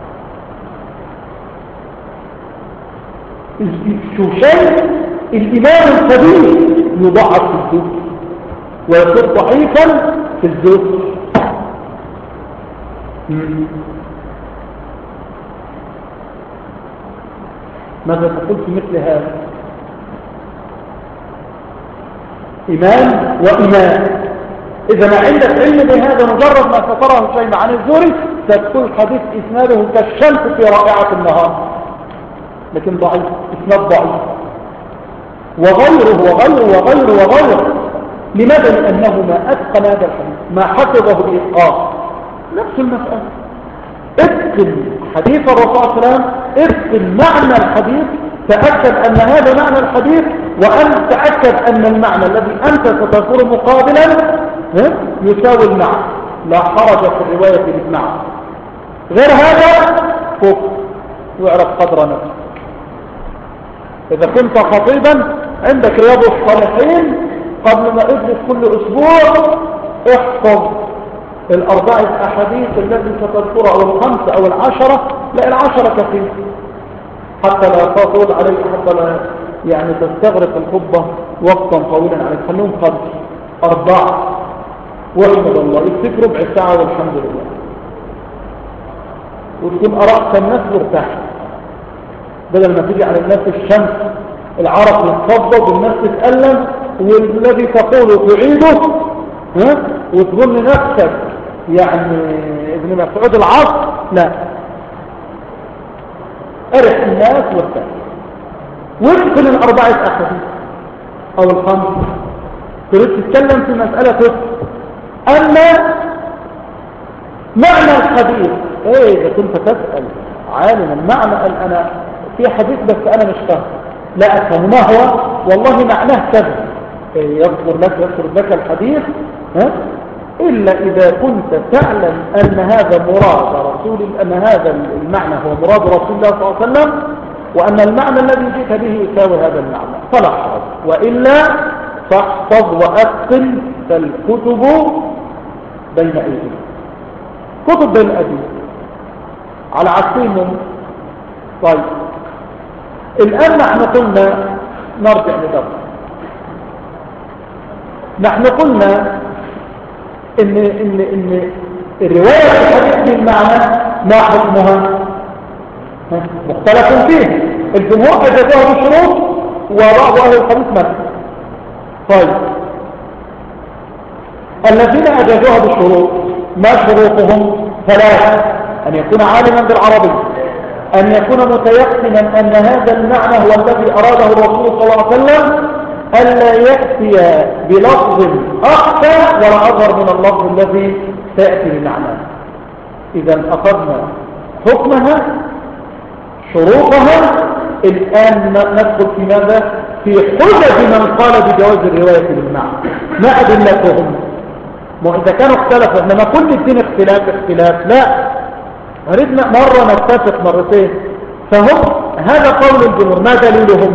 A: شوشان الامام الكبير يضعف في الزهد ويصير ضعيفا في الزهد. ماذا تقول في مثل هذا؟ إمام وإمام. إذا ما عندك علم بهذا مجرد ما سطره شيء عن الزهري تقول حديث إسناده كالشمس في رائعة النهار، لكن ضعيف، إسناد ضعيف. وغيره وغيره وغيره وغيره. لماذا؟ لأنه ما أتقن هذا الحديث، ما حفظه بإتقان. نفس المسألة، اتقن حديث الرسول صلى الله عليه وسلم، اتقن معنى الحديث، تأكد أن هذا معنى الحديث، وأن تأكد أن المعنى الذي أنت ستذكره مقابلا يساوي المعنى، لا حرج في الرواية بالمعنى. غير هذا فوق واعرف قدر نفسك. إذا كنت خطيبا عندك رياض الصالحين قبل ما اجلس كل أسبوع احفظ الأربعة أحاديث التي ستذكرها أو الخمسة أو العشرة، لا العشرة كثير حتى لا تطول عليك، حتى لا يعني تستغرق الخطبة وقتا طويلا عليك. خليهم خمس أربعة واحمد الله، يكتب ربع ساعة والحمد لله. وتكون قرأت الناس مرتاحة، بدل ما تيجي على الناس الشمس العرق يتفضل والناس تتألم والذي تقوله تعيده، ها وتظن نفسك يعني ابن مسعود العصر. لا، ارح الناس وارتاح وادخل الأربعة أحاديث أو الخمس تريد تتكلم في مسألة تسر. أما معنى الحديث ايه اذا كنت تسأل عالما معنى قال انا في حديث بس انا مش فاهم، لا افهم ما هو، والله معناه كذا، إيه يذكر لك يذكر لك الحديث، ها الا اذا كنت تعلم ان هذا مراد رسول ان هذا المعنى هو مراد رسول الله صلى الله عليه وسلم، وان المعنى الذي جئت به يساوي هذا المعنى فلا حرج، والا فاحفظ واتقن فالكتب بين ايديك، كتب بين ايديك على عكسهم. طيب الآن نحن قلنا نرجع لدرس، نحن قلنا إن إن إن الرواية الحديث بالمعنى ما حكمها مختلف فيه، الجمهور أجازوها بشروط وبعض أهل الحديث منع. طيب الذين أجازوها بشروط ما شروطهم؟ ثلاثة: أن يكون عالما بالعربية، أن يكون متيقنا أن هذا المعنى هو الذي أراده الرسول صلى الله عليه وسلم، ألا يأتي بلفظ أخفى ولا أظهر من اللفظ الذي سيأتي بمعناه. إذا أخذنا حكمها شروطها، الآن ندخل في ماذا؟ في حجج من قال بجواز الرواية بالمعنى، ما أدلتهم؟ ما إذا كانوا اختلفوا، إنما كل الدين اختلاف اختلاف، لا أردنا مرة نتفق مرتين، فهم هذا قول الجمهور، ما دليلهم؟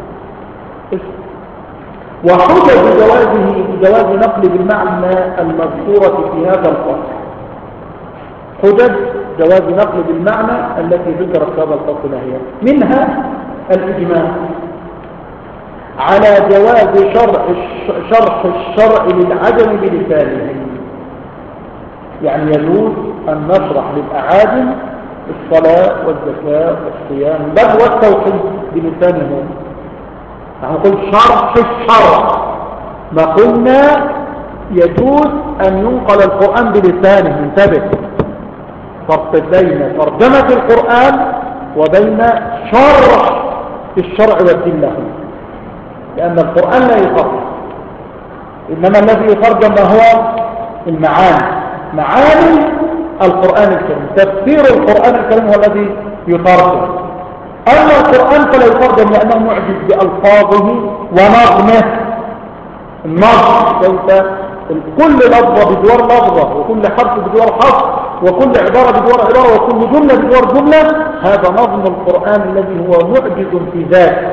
A: وحجج جوازه جواز نقل بالمعنى المذكورة في هذا الفصل، حجج جواز نقل بالمعنى التي ذكرت في هذا الفصل هي منها الإجماع على جواز شرح شرح الشرع للعجم بلسانه، يعني يجوز أن نشرح للأعاجم الصلاة والزكاة والصيام بل والتوحيد بلسانهم. نحن نقول شرح الشرع، ما قلنا يجوز أن ينقل القرآن بلسانه. انتبه، فرق بين ترجمة القرآن وبين شرح الشرع والدين له، لأن القرآن لا يترجم، إنما الذي يترجم ما هو المعاني، معاني القرآن الكريم، تفسير القرآن الكريم هو الذي يترجم. أما القرآن فلا يترجم لأنه معجز بألفاظه ونظمه، النظم كيف كل لفظة بدور لفظة، وكل حرف بدور حرف، وكل عبارة بدور عبارة، وكل جملة بدور جملة، هذا نظم القرآن الذي هو معجز في ذاته.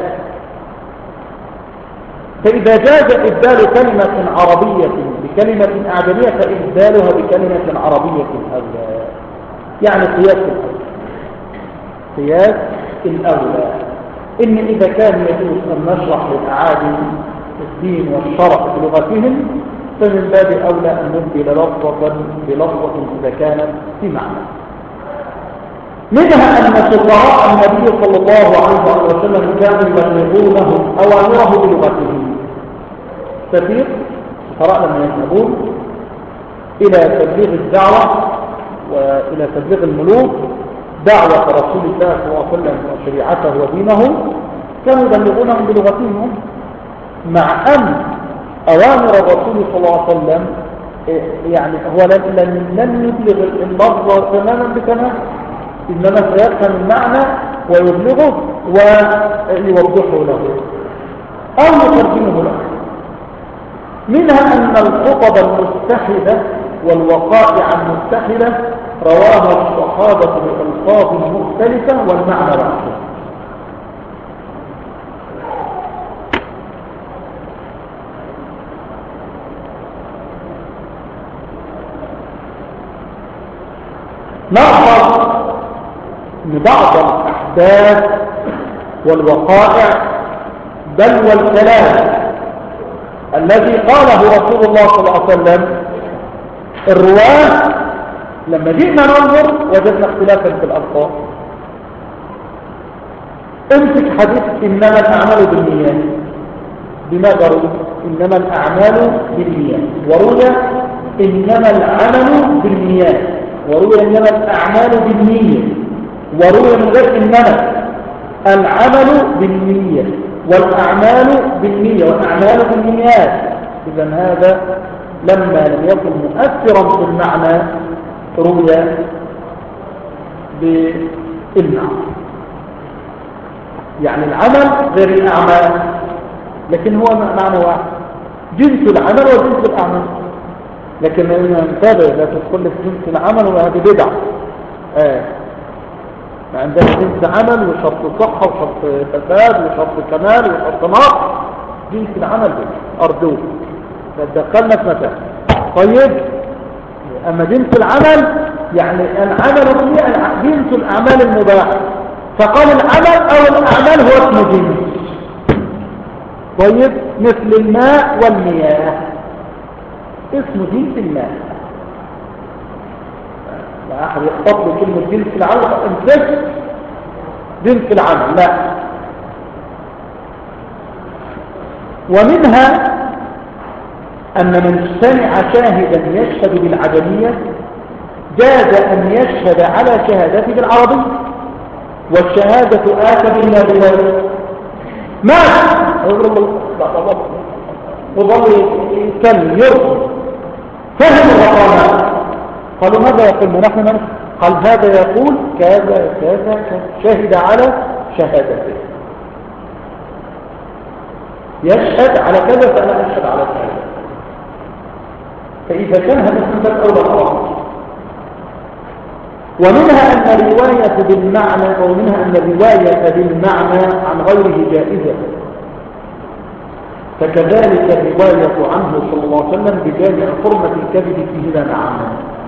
A: فإذا جاز إبدال كلمة عربية بكلمة أعجمية فإبدالها بكلمة عربية أولى، يعني قياس الأولى، قياس الأولى. إن إذا كان يجوز أن نشرح للأعاجم الدين والشرع بلغتهم فمن باب أولى أن نبدل لفظة بلفظة إذا كانت في معنى. منها أن فقهاء النبي صلى الله عليه وسلم كانوا يبلغونهم أوامره بلغتهم. كثير فقهاء لما يذهبون إلى تبليغ الدعوة وإلى تبليغ الملوك دعوة رسول الله صلى الله عليه وسلم وشريعته ودينه كانوا يبلغونهم بلغتهم، مع أن أوامر الرسول صلى الله عليه وسلم يعني هو لن يبلغ اللفظ تماما بتمام، إنما سيفهم المعنى ويبلغه ويوضحه له أو يترجمه له. منها أن الخطب المتحدة والوقائع المتحدة رواها الصحابة بألفاظ مختلفة والمعنى واحد. نلاحظ أن بعض الأحداث والوقائع بل والكلام الذي قاله رسول الله صلى الله عليه وسلم الرواة لما جئنا ننظر وجدنا اختلافا في الألفاظ. امسك حديث إنما الأعمال بالنيات، بماذا روي؟ إنما الأعمال بالنيات، وروي إنما العمل بالنيات، وروي إنما الأعمال بالنية، وروي من غير إنما العمل بالنية والأعمال بالنية والأعمال بالنيات. إذن هذا لما لم يكن مؤثرا في المعنى روي بالمعنى، يعني العمل غير الأعمال، لكن هو معنى واحد، جنس العمل وجنس الأعمال. لكن انتبه لا تدخل في جنس العمل وهذه بدعة. آه. عندنا جنس عمل وشرط صحة وشرط فساد وشرط كمال وشرط نقص. جنس العمل ده أرجوه دخلنا في مكان. طيب أما جنس العمل يعني العمل فيه جنس الأعمال المباحة، فقال العمل أو الأعمال هو اسم جنس. طيب مثل الماء والمياه اسم جنس الماء. لا أحد يخطط له كلمة جنس العمل امسك جنس العمل، لا. ومنها أن من سمع شاهدا يشهد بالعدمية جاز أن يشهد على شهادته بالعربية، والشهادة آتت إلى بلاد ما وظل يتكلم يرسل فهم الرقامات. قالوا ماذا يقول نحن من؟ قال هذا يقول كذا كذا شهد على شهادته، يشهد على كذا فأنا أشهد على كذا. فإذا كان هذا من باب أولى الأمر. ومنها أن الرواية بالمعنى أو منها أن الرواية بالمعنى عن غيره جائزة، فكذلك الرواية عنه صلى الله عليه وسلم بجامع حرمة الكذب فيه لا معنى.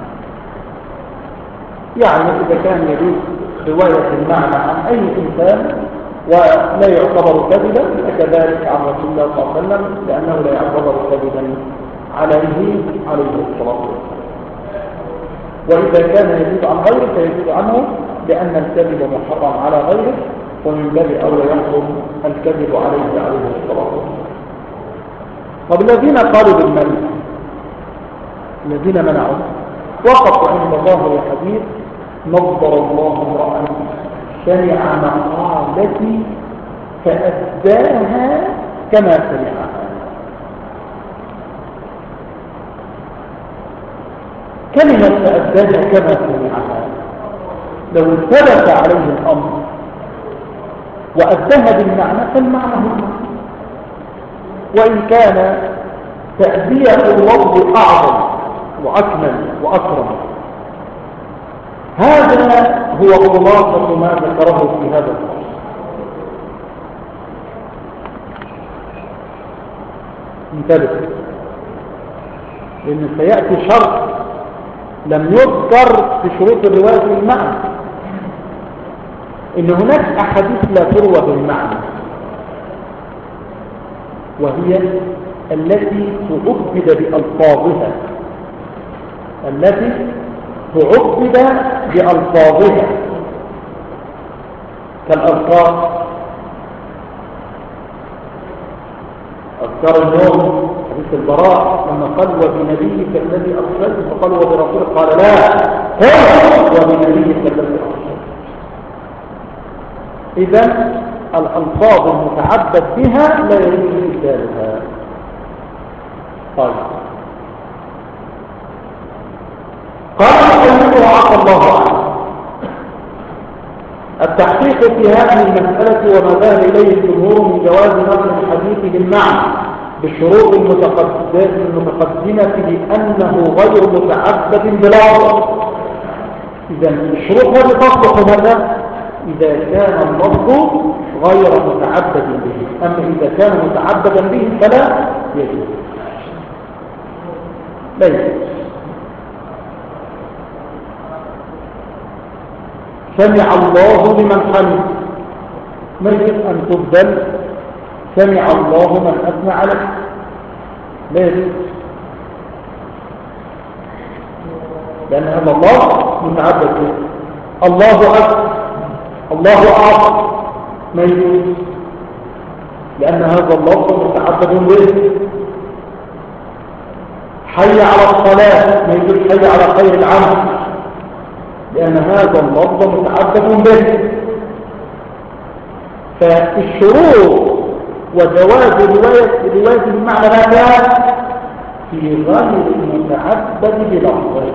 A: يعني إذا كان يجوز رواية المعنى عن أي إنسان ولا يعتبر كذبا فكذلك عن رسول الله صلى الله عليه وسلم لأنه لا يعتبر كذبا عليه عليه الصلاة والسلام. وإذا كان يجوز عن غيره فيجوز عنه لأن الكذب محرم على غيره، ومن باب أولى يحرم الكذب عليه عليه الصلاة والسلام. طب الذين قالوا بالمنع، الذين منعوا وقف عند الله الحديث نظر الله امرأ سمع مقالتي فأداها كما سمعها. كلمة فأداها كما سمعها لو ثبت عليه الأمر وأداها بالمعنى فالمعنى هو، وإن كان تأدية اللفظ أعظم وأكمل وأكرم. هذا هو خلاصة ما ذكره في هذا الفصل. انتبه لأن سيأتي شرط لم يذكر في شروط الرواية بالمعنى، إن هناك أحاديث لا تروى بالمعنى، وهي التي تعبد بألفاظها التي تعبد بألفاظها كالأذكار، أذكار النوم حديث البراء لما قال وبنبيك الذي أرسلت فقال وبرسولك قال لا قل وبنبيك الذي أرسلت. إذن الألفاظ المتعبد بها لا يجوز إبدالها. طيب قال المؤلف عفى الله عنه التحقيق في هذه المسألة وما ذهب إليه الجمهور من جواز نقل الحديث بالمعنى بالشروط المتقدمة بأنه غير متعبد بلفظ. إذا الشروط هذه تصلح متى؟ إذا كان اللفظ غير متعبد به، أما إذا كان متعبدا به فلا يجوز. لا يجوز. سمع الله لمن حمد ما يجب أن تبدل سمع الله من أثنى عليه، لا يجوز. لأن هذا الله متعبد به. الله أكبر، الله أعظم، ما يجوز، لأن هذا اللفظ متعبد به. حي على الصلاة، ما يجوز حي على خير العمل، لأن هذا اللفظ متعبد به. فالشروط وجواز رواية رواية المعنى لا كان في غير المتعبد بلفظه.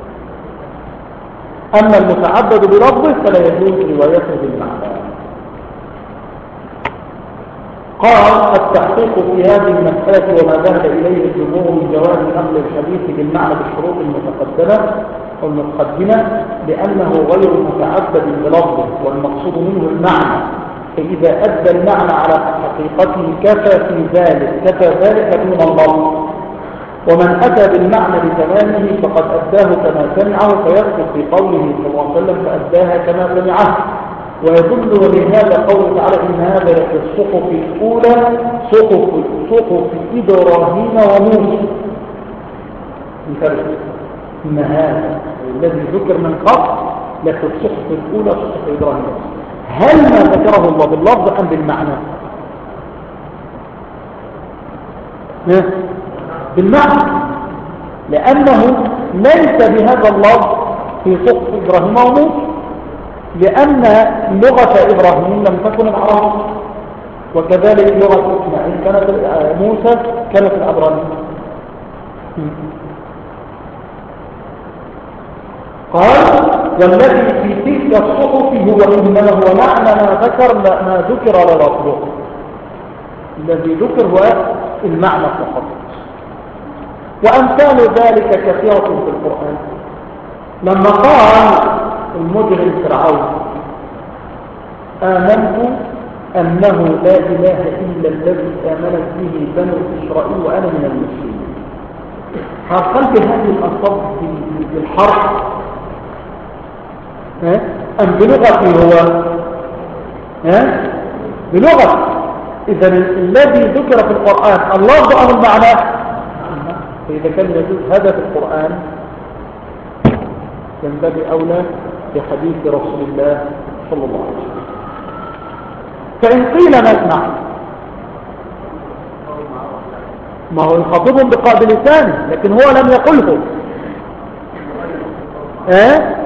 A: أما المتعبد بلفظه فلا يجوز روايته بالمعنى. قال التحقيق في هذه المسألة وما ذهب إليه الجمهور من جواز نقل الحديث بالمعنى بالشروط المتقدمة أو المتقدمة لأنه غير متعبد بلفظه والمقصود منه المعنى، فإذا أدى المعنى على حقيقته كفى في ذلك كفى ذلك دون الله. ومن أتى بالمعنى بتمامه فقد أداه كما سمعه فيدخل في قوله صلى الله عليه وسلم فأداها كما سمعه. ويدل ومن هذا قوله تعالى إن هذا لفي الصحف الأولى صحف صحف إبراهيم وموسى. إن هذا الذي ذكر من قبل لفي الصحف الأولى صحف إبراهيم وموسى. هل ما ذكره الله باللفظ أم بالمعنى؟ بالمعنى، لأنه ليس بهذا اللفظ في صحف إبراهيم وموسى، لأن لغة إبراهيم لم تكن العربية، وكذلك لغة إسماعيل كانت موسى كانت العبرانية. قال والذي في تلك الصحف هو إنما هو معنى ما ذكر ما ذكر على لفظه، الذي ذكر هو المعنى فقط. وأمثال ذلك كثيرة في القرآن. لما قال المجرم فرعون آمنت أنه لا إله إلا الذي آمنت به بنو إسرائيل وأنا من المسلمين، حصلت هذه الألفاظ بالحرف أم بلغته هو؟ ها؟ بلغة. إذا الذي ذكر في القرآن اللفظ أم المعنى؟ فإذا كان يجوز هذا في القرآن ينبغي أولى بحديث رسول الله صلى الله عليه وسلم. فإن قيل نسمع، ما هو يخاطبهم بلسانه لكن هو لم يقله. اه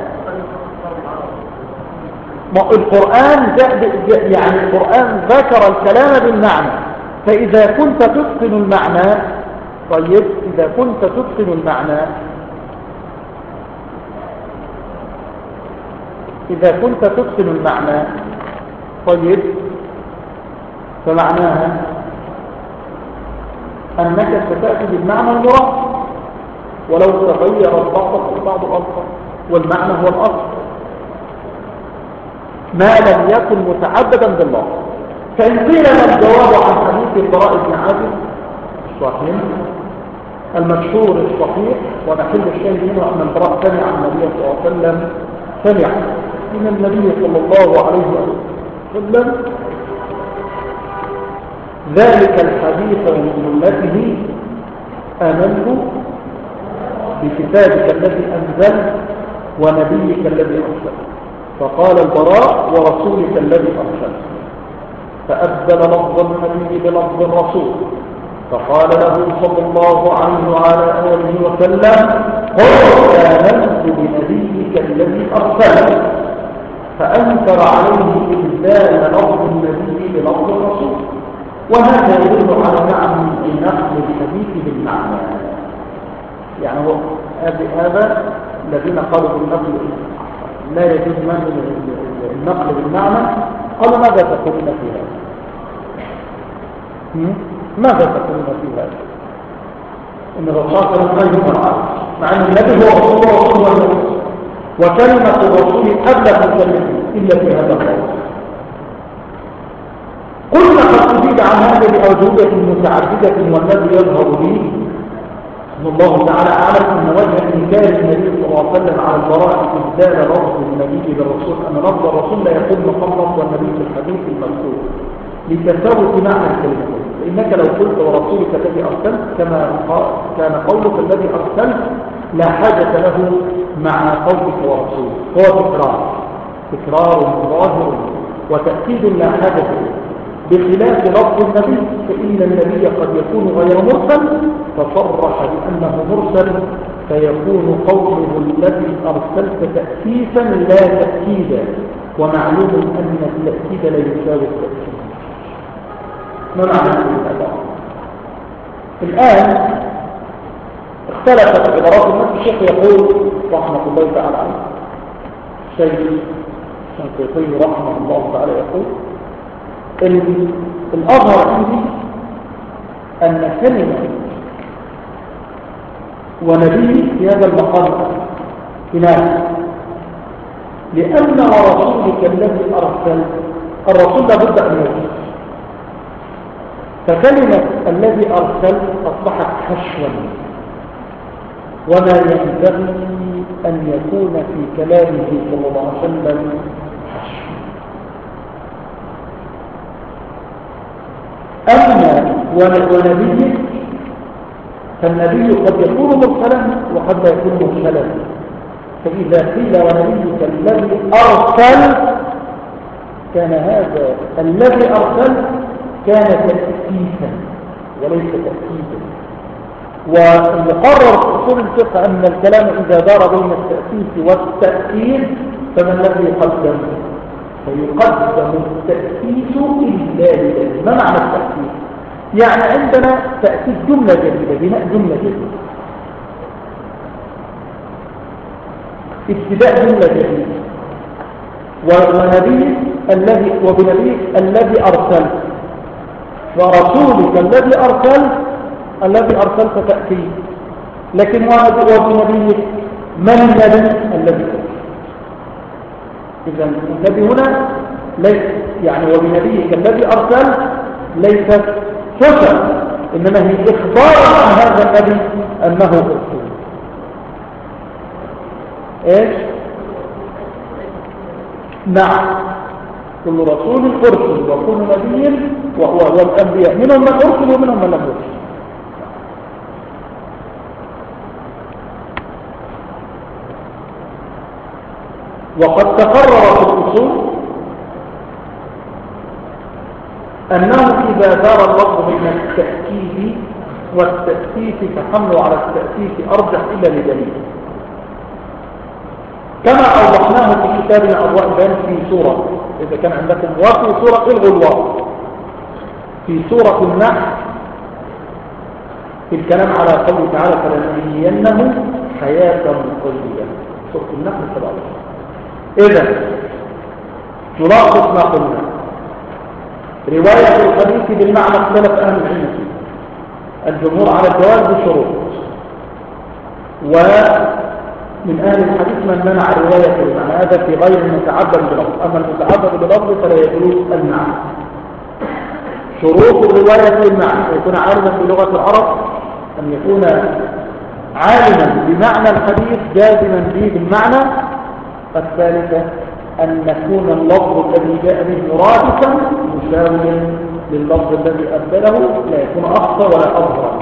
A: ما القرآن يعني القرآن ذكر الكلام بالمعنى، فإذا كنت تتقن المعنى طيب إذا كنت تتقن المعنى إذا كنت تتقن المعنى طيب فمعناها أنك ستأتي بالمعنى المراد ولو تغير بعض بعض الألفاظ، والمعنى هو الأصل ما لم يكن متعبدا بالله. فإن قيل ما الجواب عن حديث البراء بن عازب الصحيح المشهور الصحيح ونحل الشاهد منه أن البراء سمع عن النبي صلى الله عليه وسلم سمع من النبي صلى الله عليه وسلم ذلك الحديث من جملته آمنت بكتابك الذي أنزل ونبيك الذي أرسل، فقال البراء ورسولك الذي أرسل، فأبدل لفظ النبي بلفظ الرسول، فقال له صلى الله عليه وعلى آله وسلم قل آمنت بنبيك الذي أرسل، فأنكر عليه إبدال لفظ النبي بلفظ الرسول. وهذا يدل على معنى نقل الحديث بالمعنى. يعني هو هذا الذين قالوا بالنقل لا يجوز النقل بالمعنى قالوا ماذا تقولون في هذا؟ ماذا تقولون في هذا؟ إن الرسول صلى الله عليه وسلم مع أن النبي هو رسول ورسول والنبي وكلمة الرسول أبلغ من كلمته إلا في هذا القول. قلنا قد أجيب عن هذا بأوجوبة متعددة والذي يظهر لي أن الله تعالى أعلم أن وجه إنكار النبي صلى الله عليه وسلم على البراء إبدال لفظ النبي بالرسول أن لفظ الرسول لا يكون مقام لفظ النبي في الحديث المذكور لتساوي معنى الكلمة. فإنك لو قلت ورسولك الذي أرسلت كما كان قولك الذي أرسلت لا حاجة له مع قولك ورسوله، هو تكرار تكرار ظاهر وتأكيد لا حاجة له، بخلاف لفظ النبي فإن النبي قد يكون غير مرسل فصرح بأنه مرسل، فيكون قوله الذي أرسلت تأسيسا لا تأكيدا، ومعلوم أن التأكيد لا يساوي التأكيد. ما معنى هذا؟ الآن اختلفت عبارات الناس. الشيخ يقول رحمة الله تعالى عنه، الشيخ الشنقيطي رحمه الله تعالى يقول الأظهر عندي أن كلمة ونبي في هذا المقام هناك، لأن ورسولك الذي أرسل الرسول لابد أن يرسل، فكلمة الذي أرسل أصبحت حشوا، وما ينبغي أن يكون في كلامه صلى الله عليه وسلم حشو. أما ونبيه فالنبي قد يكون مرسلا وقد لا يكون مرسلا، فإذا قيل ونبيك الذي أرسل كان هذا الذي أرسل كان تأسيسا وليس تأكيدا. والمقرر في أصول الفقه أن الكلام إذا دار بين التأسيس والتأكيد فما الذي يقدم؟ فيقدم التأسيس إلا لله. ما معنى التأسيس؟ يعني عندنا تأسيس جملة جديدة، بناء جملة جديدة، ابتداء جملة جديدة، ونبي الذي وبنبي الذي أرسل ورسولك الذي أرسل الذي أرسلت تأكيد، لكن وبنبيك من النبي الذي أرسل؟ إذا النبي هنا ليس يعني وبنبيك الذي أرسل ليست صفة، إنما هي إخبار عن هذا النبي أنه أرسل. إيش؟ نعم، كل رسول أرسل وكل نبي والأنبياء منهم من أرسل ومنهم من لم يرسل. وقد تقرر في الأصول أنه إذا دار اللفظ بين التأكيد والتأسيس فحمله على التأسيس أرجح إلا لدليل، كما أوضحناه في كتابنا أضواء البيان في سورة، إذا كان عندكم وفي سورة الغلواء في سورة النحل في الكلام على قوله تعالى فلنحيينه حياة طيبة، سورة النحل سبعة. إذا نلخص ما قلنا، رواية الحديث بالمعنى اختلف أهل العلم فيه، الجمهور على الجواز بشروط، ومن أهل الحديث من منع الرواية بالمعنى، هذا في غير المتعبد بلفظ، أما المتعبد بلفظ فلا يجوز المعنى. شروط الرواية بالمعنى أن يكون عالما بلغة العرب، أن يكون عالما بمعنى الحديث جازما به بالمعنى، الثالثة أن يكون اللفظ الذي جاء به مرادفا مساويا لللفظ الذي أبدله، لا يكون أخطر ولا أظهر.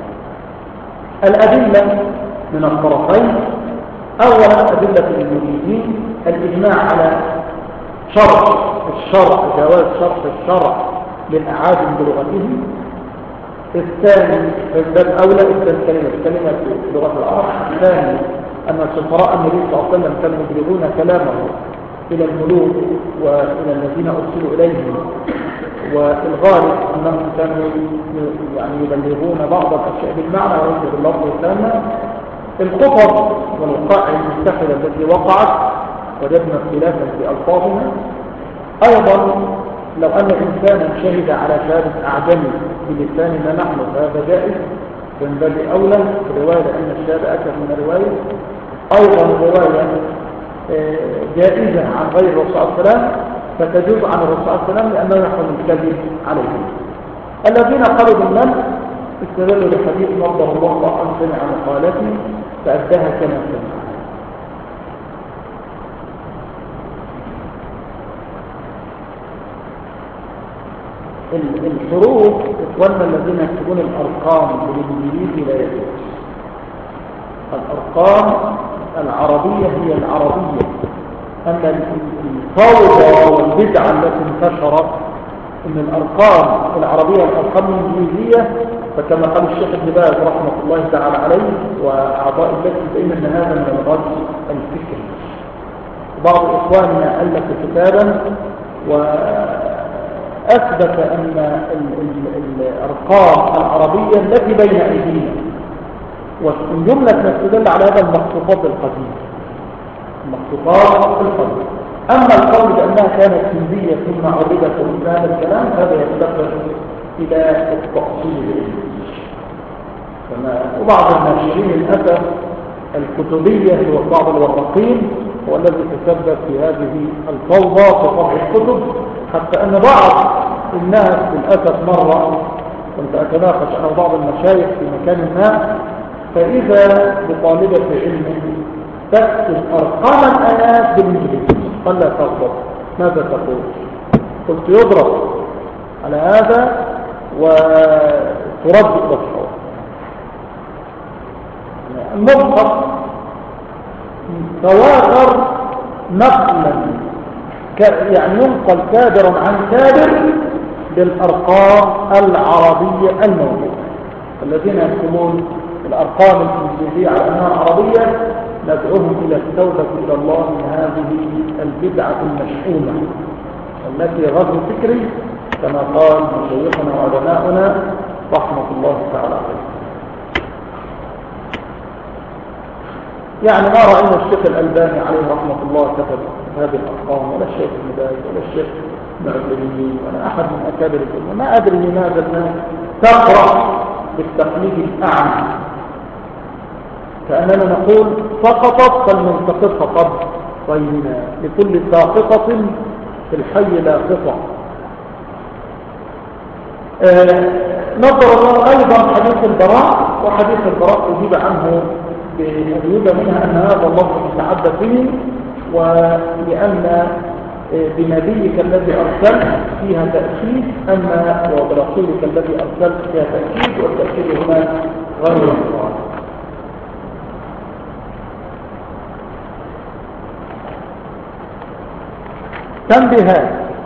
A: الأدلة من الطرفين، أولا أدلة المجيدين الإجماع على شرط الشرع، جواز شرط الشرع للأعاجم بلغتهم. الثاني الباب أولى إذن كلمة كلمة لغة العرب. الثاني أن سفراء النبي صلى الله عليه وسلم كانوا يبلغون كلامه إلى الملوك وإلى الذين أرسلوا إليهم، والغالب أنهم كانوا يعني يبلغون بعض الأشياء بالمعنى وليس باللفظ الثاني. الخطب والوقائع المتحدة التي وقعت وجدنا اختلافا في ألفاظها. أيضا لو أن إنسانا شهد على شهادة أعجمي بلساننا نحن فهذا جائز، من باب أولى رواية أن الشهادة أكثر من الرواية. أيضا رواية جائزة عن غير الرسول صلى الله عليه وسلم فتجوز عن الرسول صلى الله عليه وسلم لأنه يحصل الكذب عليه. الذين قالوا بالمنع استدلوا لحديث نظر الله أن سمع مقالته فأداها كما سمع. الحروف إخواننا الذين يكتبون الأرقام بالإنجليزي لا يجوز، الأرقام العربية هي العربية. أما الفوضى والبدعة التي انتشرت ان الارقام العربية الارقام الانجليزية، فكما قال الشيخ ابن باز رحمة الله تعالى عليه واعضاء اللجنة بين ان هذا من الغزو الفكري. بعض اخواننا الف كتابا واثبت ان الارقام العربية التي بين ايدينا ومن جملة ما استدل على هذا المخطوطات القديمة، المخطوطات القديمة. أما القول بأنها كانت هندية ثم عربت ومثل هذا الكلام هذا يتدخل إلى التأصيل وبعض الناشرين للأسف الكتبية وبعض الورقين هو الذي تسبب في هذه الفوضى في طبع الكتب، حتى أن بعض الناس للأسف مرة كنت أتناقش أنا وبعض المشايخ في مكان ما، فإذا بطالبة علم تكتب أرقام الآيات بالإنجليزية قال لا تغضب، ماذا تقول؟ قلت يضرب على هذا وترد إلى الصواب. المصحف تواتر نقلا يعني ينقل كابرا عن كابر بالأرقام العربية الموجودة. الذين يكتبون الأرقام الإنجليزية على أنها عربية ندعوهم إلى التوبة إلى الله من هذه البدعة المشؤومة التي غزو فكري كما قال مشايخنا وعلماؤنا رحمة الله تعالى عليه. يعني ما رأينا الشيخ الألباني عليه رحمة الله كتب هذه الأرقام، ولا الشيخ ابن باز ولا الشيخ معتمدين ولا أحد من أكابر الأمة. ما أدري لماذا الناس تقرأ بالتقليد الأعمى، كأننا نقول سقطت فلنلتقطها قبل طينا، لكل ساقطة في الحي لاقطة. آه نظر الله أيضا حديث البراء، وحديث البراء أجيب عنه بأجوبة منها أن هذا الله يتعدى فيه، ولأن بنبيك الذي أرسلت فيها تأكيد، أما وبرسولك الذي أرسلت فيها تأكيد، والتأكيد هنا غير الله. تنبيهات.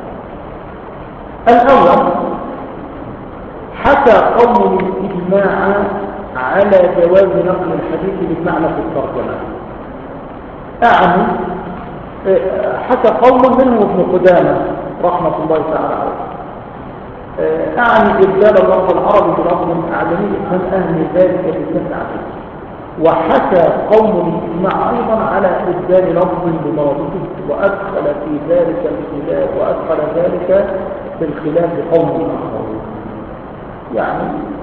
A: الأول حتى قوم الإجماع على جواز نقل الحديث بالمعنى في الترجمة. أعني حتى قوم منهم ابن قدامة رحمة الله تعالى عليه، أعني إبدال اللفظ العربي بلفظ أعجمي من أهل ذلك بالسنة عليه. وحكى قوم الإجماع أيضا على إبدال لفظ بمرضه، وأدخل في ذلك الخلاف وأدخل ذلك في الخلاف قوم آخرون. يعني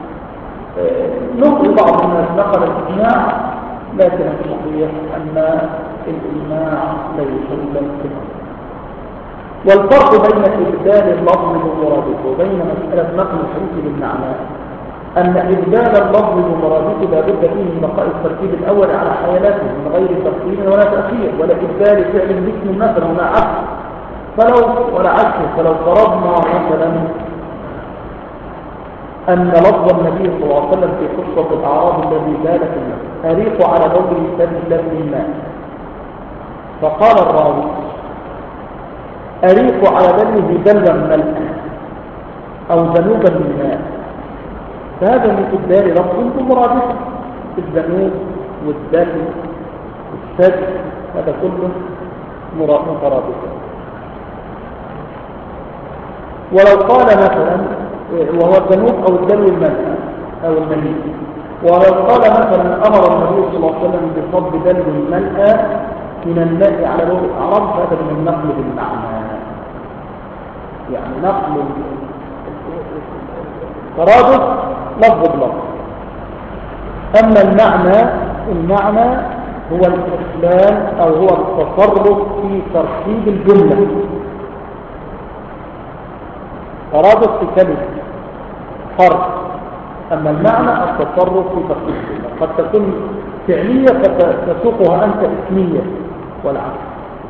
A: نقل بعض الناس نقل الإجماع، لكن الصحيح أن الإجماع لا يسلم كما. والفرق بين إبدال اللفظ بمرادفه وبين مسألة نقل الحديث بالمعنى أن إبدال اللفظ بمرادفه لا بد فيه من بقاء الترتيب الأول على حيالاته من غير تقديم ولا تأخير، ولا إبدال فعل باسم مثلا ولا عكس. فلو ولا عكس فلو فرضنا مثلا أن لفظ النبي صلى الله عليه وسلم في قصة الأعراب الذي بال في النفس أريق على بوله سبيلا من ماء، فقال الراوي أريق على بوله دلوا ملءا أو ذنوبا من ماء، فهذا من إبدال لفظ بمرادفه. الذنوب والدل والسد هذا كله مترادفه. ولو قال مثلا وهو الذنوب أو الدلو الملء أو المني، ولو قال مثلا أمر النبي صلى الله عليه وسلم بصب دلو الملء من الماء على بول الأعراب، فهذا من النقل بالمعنى، يعني نقل ترادف لفظ بلفظ. أما المعنى المعنى هو الإخلال أو هو التصرف في ترتيب الجملة، ترادف في كلمة فرق. أما المعنى التصرف في ترتيب الجملة، قد تكون فعلية فتسوقها أنت اسمية والعكس.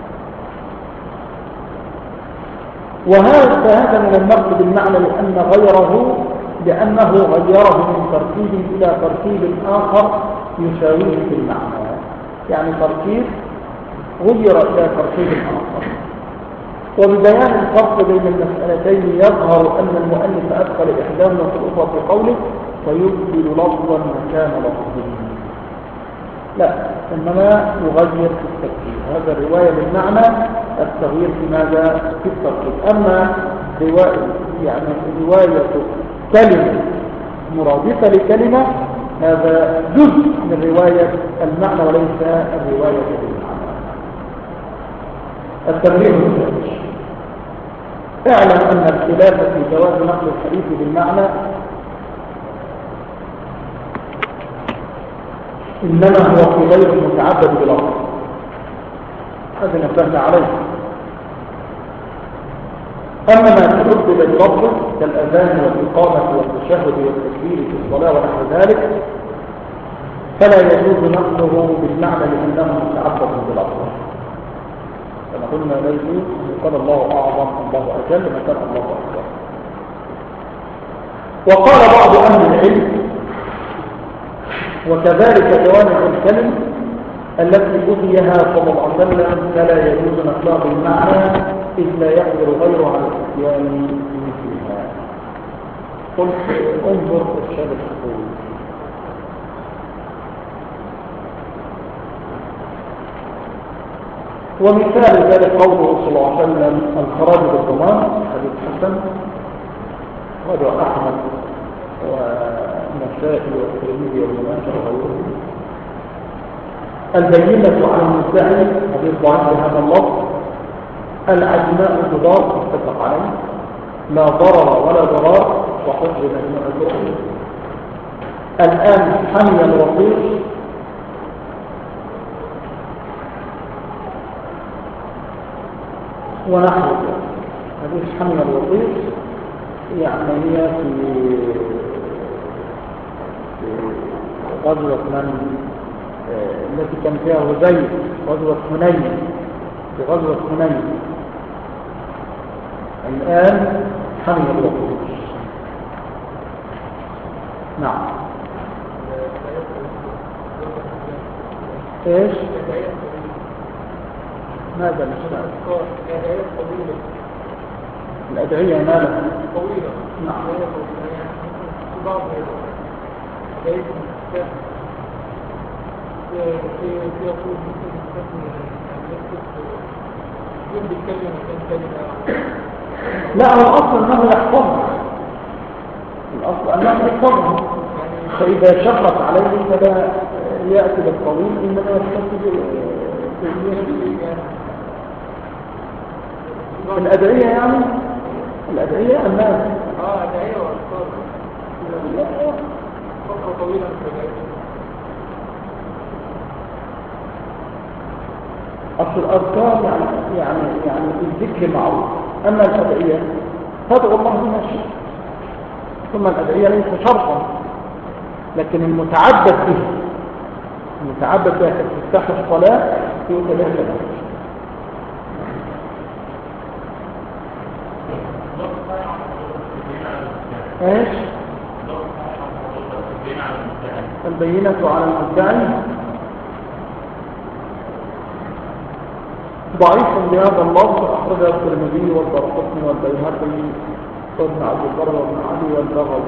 A: وهذا هذا من النقل بالمعنى لأن غيره لأنه غيره من ترتيب إلى ترتيب آخر يساويه في المعنى، يعني تركيب غير إلى تركيب آخر. وببيان الفرق بين المسألتين يظهر أن المؤلف أدخل إحداهما في الأخرى في قوله فيبدل لفظا مكان لفظه، لا، إنما يغير في التركيب. هذا الرواية بالمعنى التغيير في ماذا؟ في التركيب. أما رواية يعني رواية كلمة مرادفة لكلمة هذا جزء من رواية المعنى وليس الرواية بالمعنى. التنبيه الثالث: اعلم أن الخلاف في جواز نقل الحديث بالمعنى إنما هو في غير المتعبد باللفظ. هذا نبهنا عليه. أما ما تعبد باللفظ كالأذان والإقامة والتشهد والتكبير في الصلاة ونحو ذلك فلا يجوز نقله بالمعنى لأنه متعبد باللفظ. كما قلنا لا يجوز أن يقال الله أعظم الله أجل مكان الله أكبر. وقال بعض أهل العلم وكذلك جوامع الكلم التي أتيها صلى الله عليه وسلم فلا يجوز نقلها بالمعنى إذ لا يقدر غيره على الاتيان بمثلها. قلت انظر الشاب الحقوق. ومثال ذلك قوله صلى الله عليه وسلم الخراج بالضمان، حديث حسن وضع أحمد والنسائي والترمذي وابن ماجه وغيرهم. البينة على المدعي حديث ضعيف بهذا اللفظ. العجماء ضرار متفق عليه، لا ضرر ولا ضرار وحجب مجموع الضرر. الآن حمي الوطيس ونحو حديث حمي الوطيس يعني هي في غزوة من التي كان فيها هزيل، غزوة حنين، في غزوة حنين. الآن حمي الوطيس. نعم. ايش؟ ماذا نشتغل؟ الأدعية ماذا؟ طويلة. نعم. بعض في يقول لا، هو الأصل أنه يحفظها، الأصل أنه يحفظها، فإذا شقت عليه فلا يأتي بالطويل إنما يستفيد الأدعية. يعني الأدعية الناس اه أدعية وأذكار فترة طويلة في الأدعية. أصل الأذكار يعني يعني يعني الذكر معروف، أما الأدعية تدعو الله بما شاء، ثم الأدعية ليس شرطا، لكن المتعبد به المتعبد به تفتح الصلاة يؤتى بها كذا. ايش؟ البينة على المدعي ضعيف بهذا اللفظ، أخرجه الترمذي والدارقطني والبيهقي وابن عبد البر وابن علي والبغوي.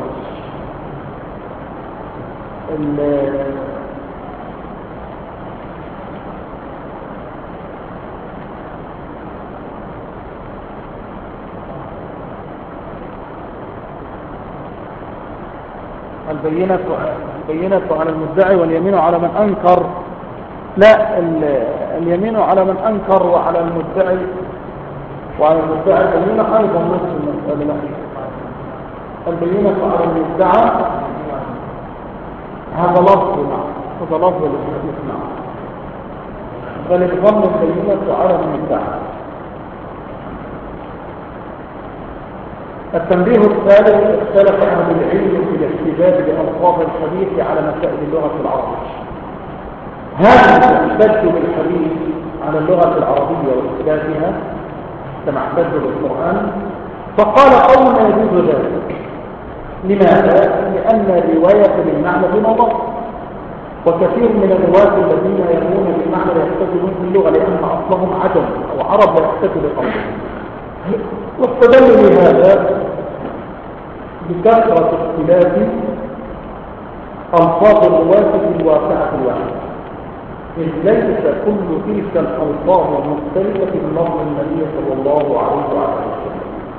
A: البينة البينة على المدعي واليمين على من أنكر. لا، اليمين على من أنكر وعلى المدعي وعلى المدعي البينة أيضا نفس المسألة. لا، البينة على المدعى هذا لفظ هذا لفظ للحديث. نعم، بل الظن البينة على المدعى. التنبيه الثالث: اختلف أهل العلم في الاحتجاج بألفاظ الحديث على مسائل اللغة العربية. هل يحتج بالحديث على اللغة العربية واختلافها كما احتجوا بالقرآن؟ فقال قوم لا يجوز ذلك. لماذا؟ لأن الرواية بالمعنى بموضوع، وكثير من الرواة الذين يرون بمعنى لا يحتاجون في اللغة لأن أصلهم عجم أو عرب لا يحتاج بقوله. واستدلوا لهذا بكثرة اختلاف ألفاظ الرواة في الواقعة الواحدة، إذ ليس كل تلك الألفاظ المختلفة من لفظ النبي صلى الله عليه وسلم.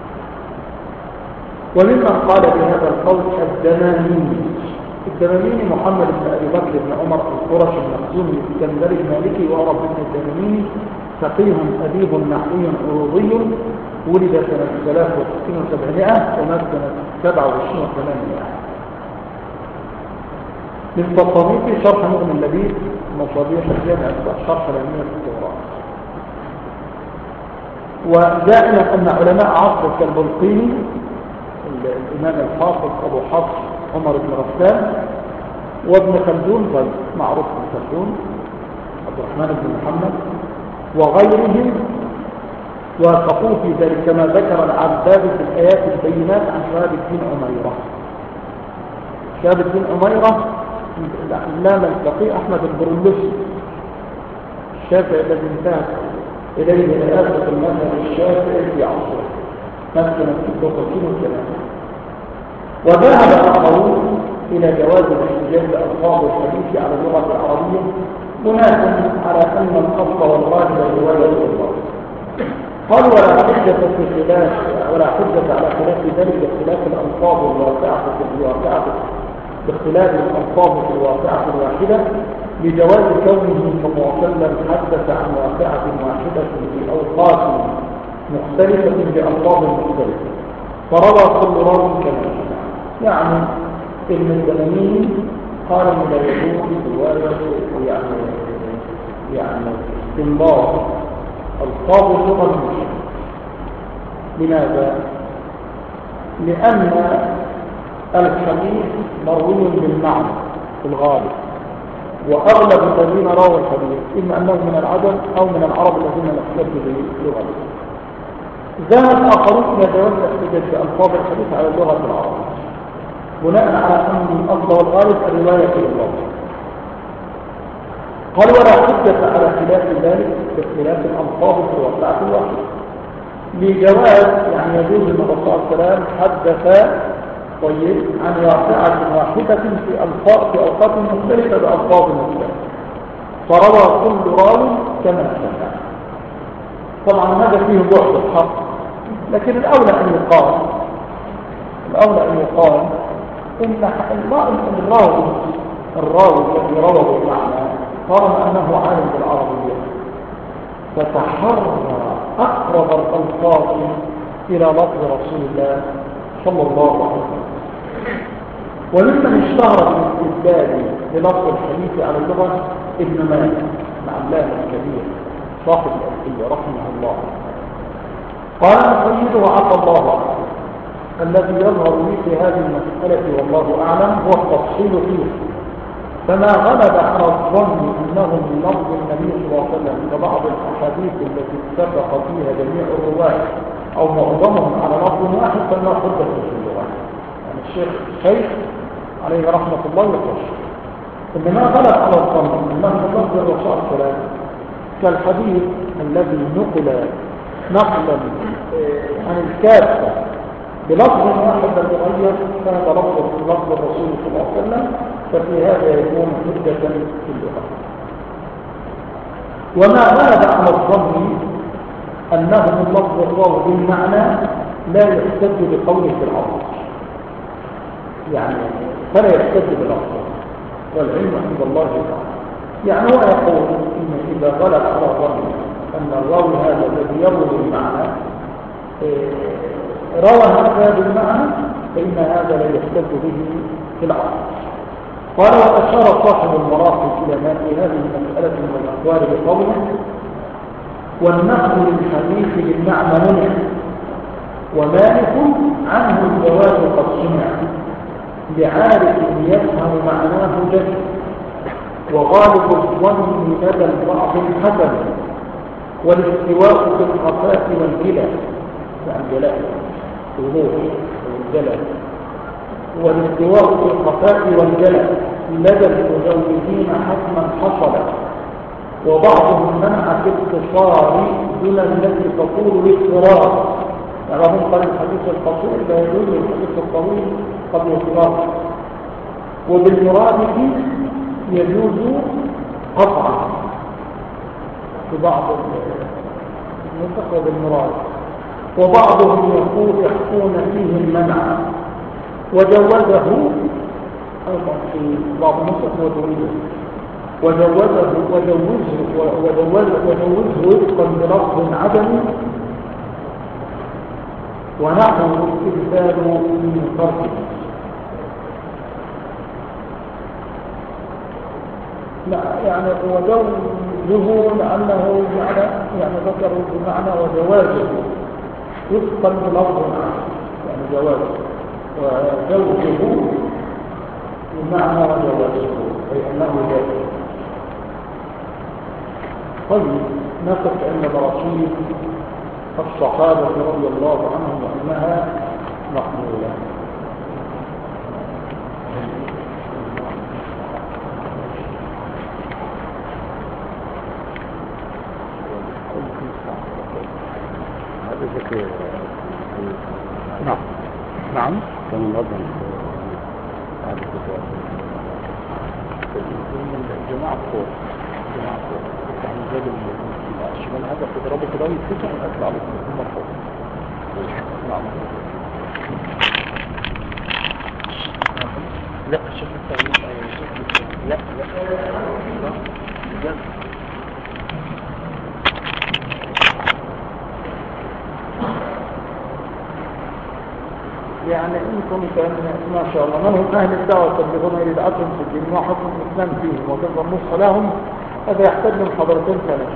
A: وممن قال بهذا القول الدماميني. الدماميني محمد بن أبي بكر بن عمر القرشي المخزومي الاسكندري المالكي وأعرف بن الدماميني، فقيه أديب نحوي عروضي، ولد سنة ثلاثة وستين وسبعمائة ومات سنة سبعة وعشرين وثمانمائة. من تصانيف شرح مغني اللبيب مصابيح الجامع شرح العلمية الصغرى. ودائما أن علماء عصر كالبلقيني الإمام الحافظ أبو حفص عمر بن رسلان وابن خلدون طيب معروف ابن خلدون عبد الرحمن بن محمد وغيرهم وافقوا في ذلك، كما ذكر العباد في الآيات البينات عن شهاب الدين عميرة. شهاب الدين عميرة العلامة الفقيه أحمد البرلسي الشافعي الذي انتهت إليه رئاسة المذهب الشافعي في عصره مثلا ستة وثلاثين وثلاثين. وذهب آخرون إلى جواز الاحتجاج بألفاظ الحديث على اللغة العربية بناء على أن الأصل والغالب الرواية والله. قال ولا حجة في خلاف ولا حجة على خلاف ذلك باختلاف الألفاظ الواقعة في الواقعة باختلاف الألفاظ في الواقعة الواحدة لجواز كونه صلى الله عليه وسلم حدث عن واقعة واحدة في أوقات مختلفة بألفاظ مختلفة فروى كل راو كما يعني ابن الدماميني قال ان لا يجوز رواية يعني يعني استنباط ألفاظ اللغة المشركة. لماذا؟ لأن الحديث مروي بالمعنى في الغالب، وأغلب الذين رووا الحديث إما أنهم من العجم أو من العرب الذين يحتجوا بلغة. ذهب آخرون إلى جواز الاحتجاج بألفاظ الحديث على اللغة العربية بناء على أن الأصل والغالب الرواية إلى الله. قال ولا حجة على خلاف ذلك باختلاف الألفاظ في الواقعة الواحدة لجواز يعني يجوز النبي صلى الله عليه وسلم حدث طيب عن واقعة واحدة في ألفاظ في أوقات مختلفة بألفاظ مختلفة فروى كل راو كما سمع. طبعا هذا فيه بعد الحق، لكن الأولى أن يقال الأولى أن يقال إن الراوي الراوي الذي روى بالمعنى طالما أنه عالم بالعربية فتحرى أقرب الألفاظ إلى لفظ رسول الله صلى الله عليه وسلم. وممن اشتهر بالاستدلال بلفظ الحديث على اللغة ابن مالك العلامة الكبير صاحب الألفية رحمه الله. قال سيده عفى الله عنه الذي يظهر لي في هذه المسألة والله أعلم هو التفصيل فيه، فما غلب على الظن أنه من لفظ النبي صلى الله عليه وسلم كبعض الأحاديث التي اتفق فيها جميع الرواة أو معظمهم على لفظ واحد فلا حجة في اللغة. يعني الشيخ الشيخ عليه رحمة الله يقول إنما غلب على الظن أنه من لفظ الرسول صلى الله عليه وسلم كالحديث الذي نقل نقلا عن الكافة بلفظ واحد المغير فهذا لفظ لفظ الرسول صلى الله عليه وسلم، ففي هذا يكون حجة في اللغة. وما غلب على الظن أنه من لفظ الراوي بالمعنى لا يحتج بقوله في العرض، يعني فلا يحتج بلفظه والعلم عند الله تعالى. يعني هو يقول إن إذا غلب على الظن أن الراوي هذا الذي يروي بالمعنى روى هذا بالمعنى فإن هذا لا يحتج به في العرض. قال وأشار صاحب المراقب إلى ما في هذه المسألة من الأقوال بقوله والنقل للحديث بالمعنى منع ومالك عنه الجواز قد سمع لعارف يفهم معناه جد وغالب الظن لدى البعض حسن والاستواء في الخفاء والجلاء يعني جلاء وضوح والجلاء والاستواء في الخفاء والجلاء لدى المزوجين حتما حصل، وبعضهم منع في الاقتصار دون التي تطول الاضطرار. يعني هم قال الحديث القصير لا يجوز، الحديث الطويل قد يضطر، وبالمراد يجوز قطعا في بعض النسخ وبالمراد، وبعضهم يقول يحكون فيه المنع وجوزه أيضا في بعض النسخ وجوزه وجوزه وجوزه وجوزه وجوزه وفقا بلفظ عدمي ونحو الاستبدال من فرق. لا يعني وجوزه لأنه يعني يعني ذكروا بمعنى وجوازه وفقا بلفظ يعني جوازه، وجوزه بمعنى وجوازه أي أنه جائز. طيب نقف عند مراسيل الصحابة رضي الله عنهم وأنها مقبولة. نعم نعم
B: كان الأذن هذا الكتاب جماعة فوق جماعة فوق يعني زاد الشمال هذا تضربه كده ويتفتح الأكل على هم فوق. نعم لا الشيخ الثاني لا لا لا
A: يعني إن كنت ما شاء الله من هم أهل الدعوة تبلغون إلى بدعتهم في الدين وحكم الإسلام فيهم وتبقى النصح لهم، هذا يحتاج من حضرتين ثلاثة.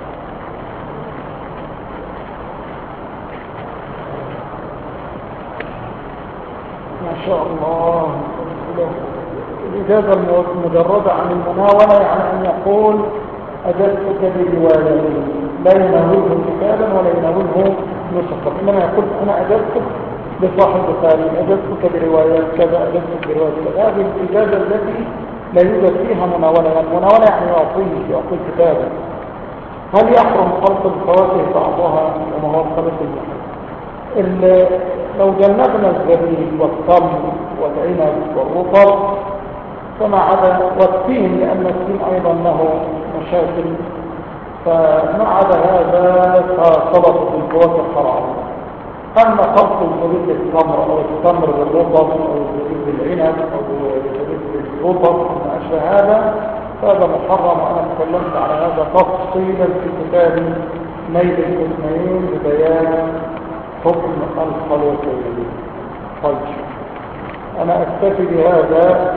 A: ما شاء الله. الإجازة المجردة عن المناولة يعني أن يقول أجلتك برواية لا يناوله كتابا ولا يناوله نسخا، إنما يقول أنا أجلتك بصاحب البخاري، أجلتك بروايات كذا، أجلتك بروايات كذا. هذه الإجازة التي لا يوجد فيها مناولة، يعني المناولة يعني يعطيه يعطي كتابا. هل يحرم خلط الفواكه بعضها وما هو خلط المحل؟ لو جنبنا الزبيب والتمر والعنب والرطب فما عدا والتين، لأن التين أيضا له مشاكل، فما عدا هذا فسلطة الفواكه حرام. أما خلط الزبيب بالتمر أو التمر بالرطب أو الزبيب بالعنب أو الزبيب بالرطب وما أشبه هذا فهذا محرم، وأنا تكلمت على هذا تفصيلا في كتاب ميل الاثنين ببيان حكم الخلطين. طيب أنا أكتفي بهذا،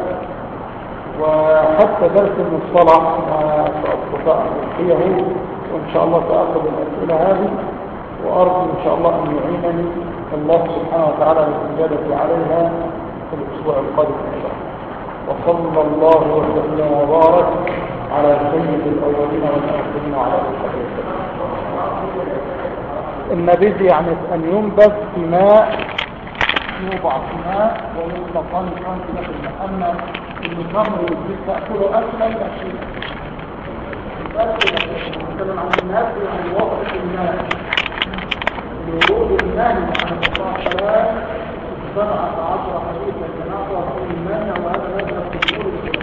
A: وحتى درس المصطلح ما سأستطيع أن ألقيه، وإن شاء الله سأخذ الأسئلة هذه، وأرجو إن شاء الله أن يعينني الله سبحانه وتعالى للإجابة عليها في الأسبوع القادم إن شاء الله. وصلى الله وسلم وبارك على سيد الأولين والآخرين وعلى آله وسلم. النبيذ يعني أن ينبذ في ماء، يوضع في ماء ويطلقان كان في داخل الماء. أما التمر والزيت تأكله أكلا لا شيء. نتكلم عن الناس يعني الوضع في الماء، الورود النهي عن الصلاة سبعة عشر حديثا كما أخبر في المانع، وهذا مذهب جمهور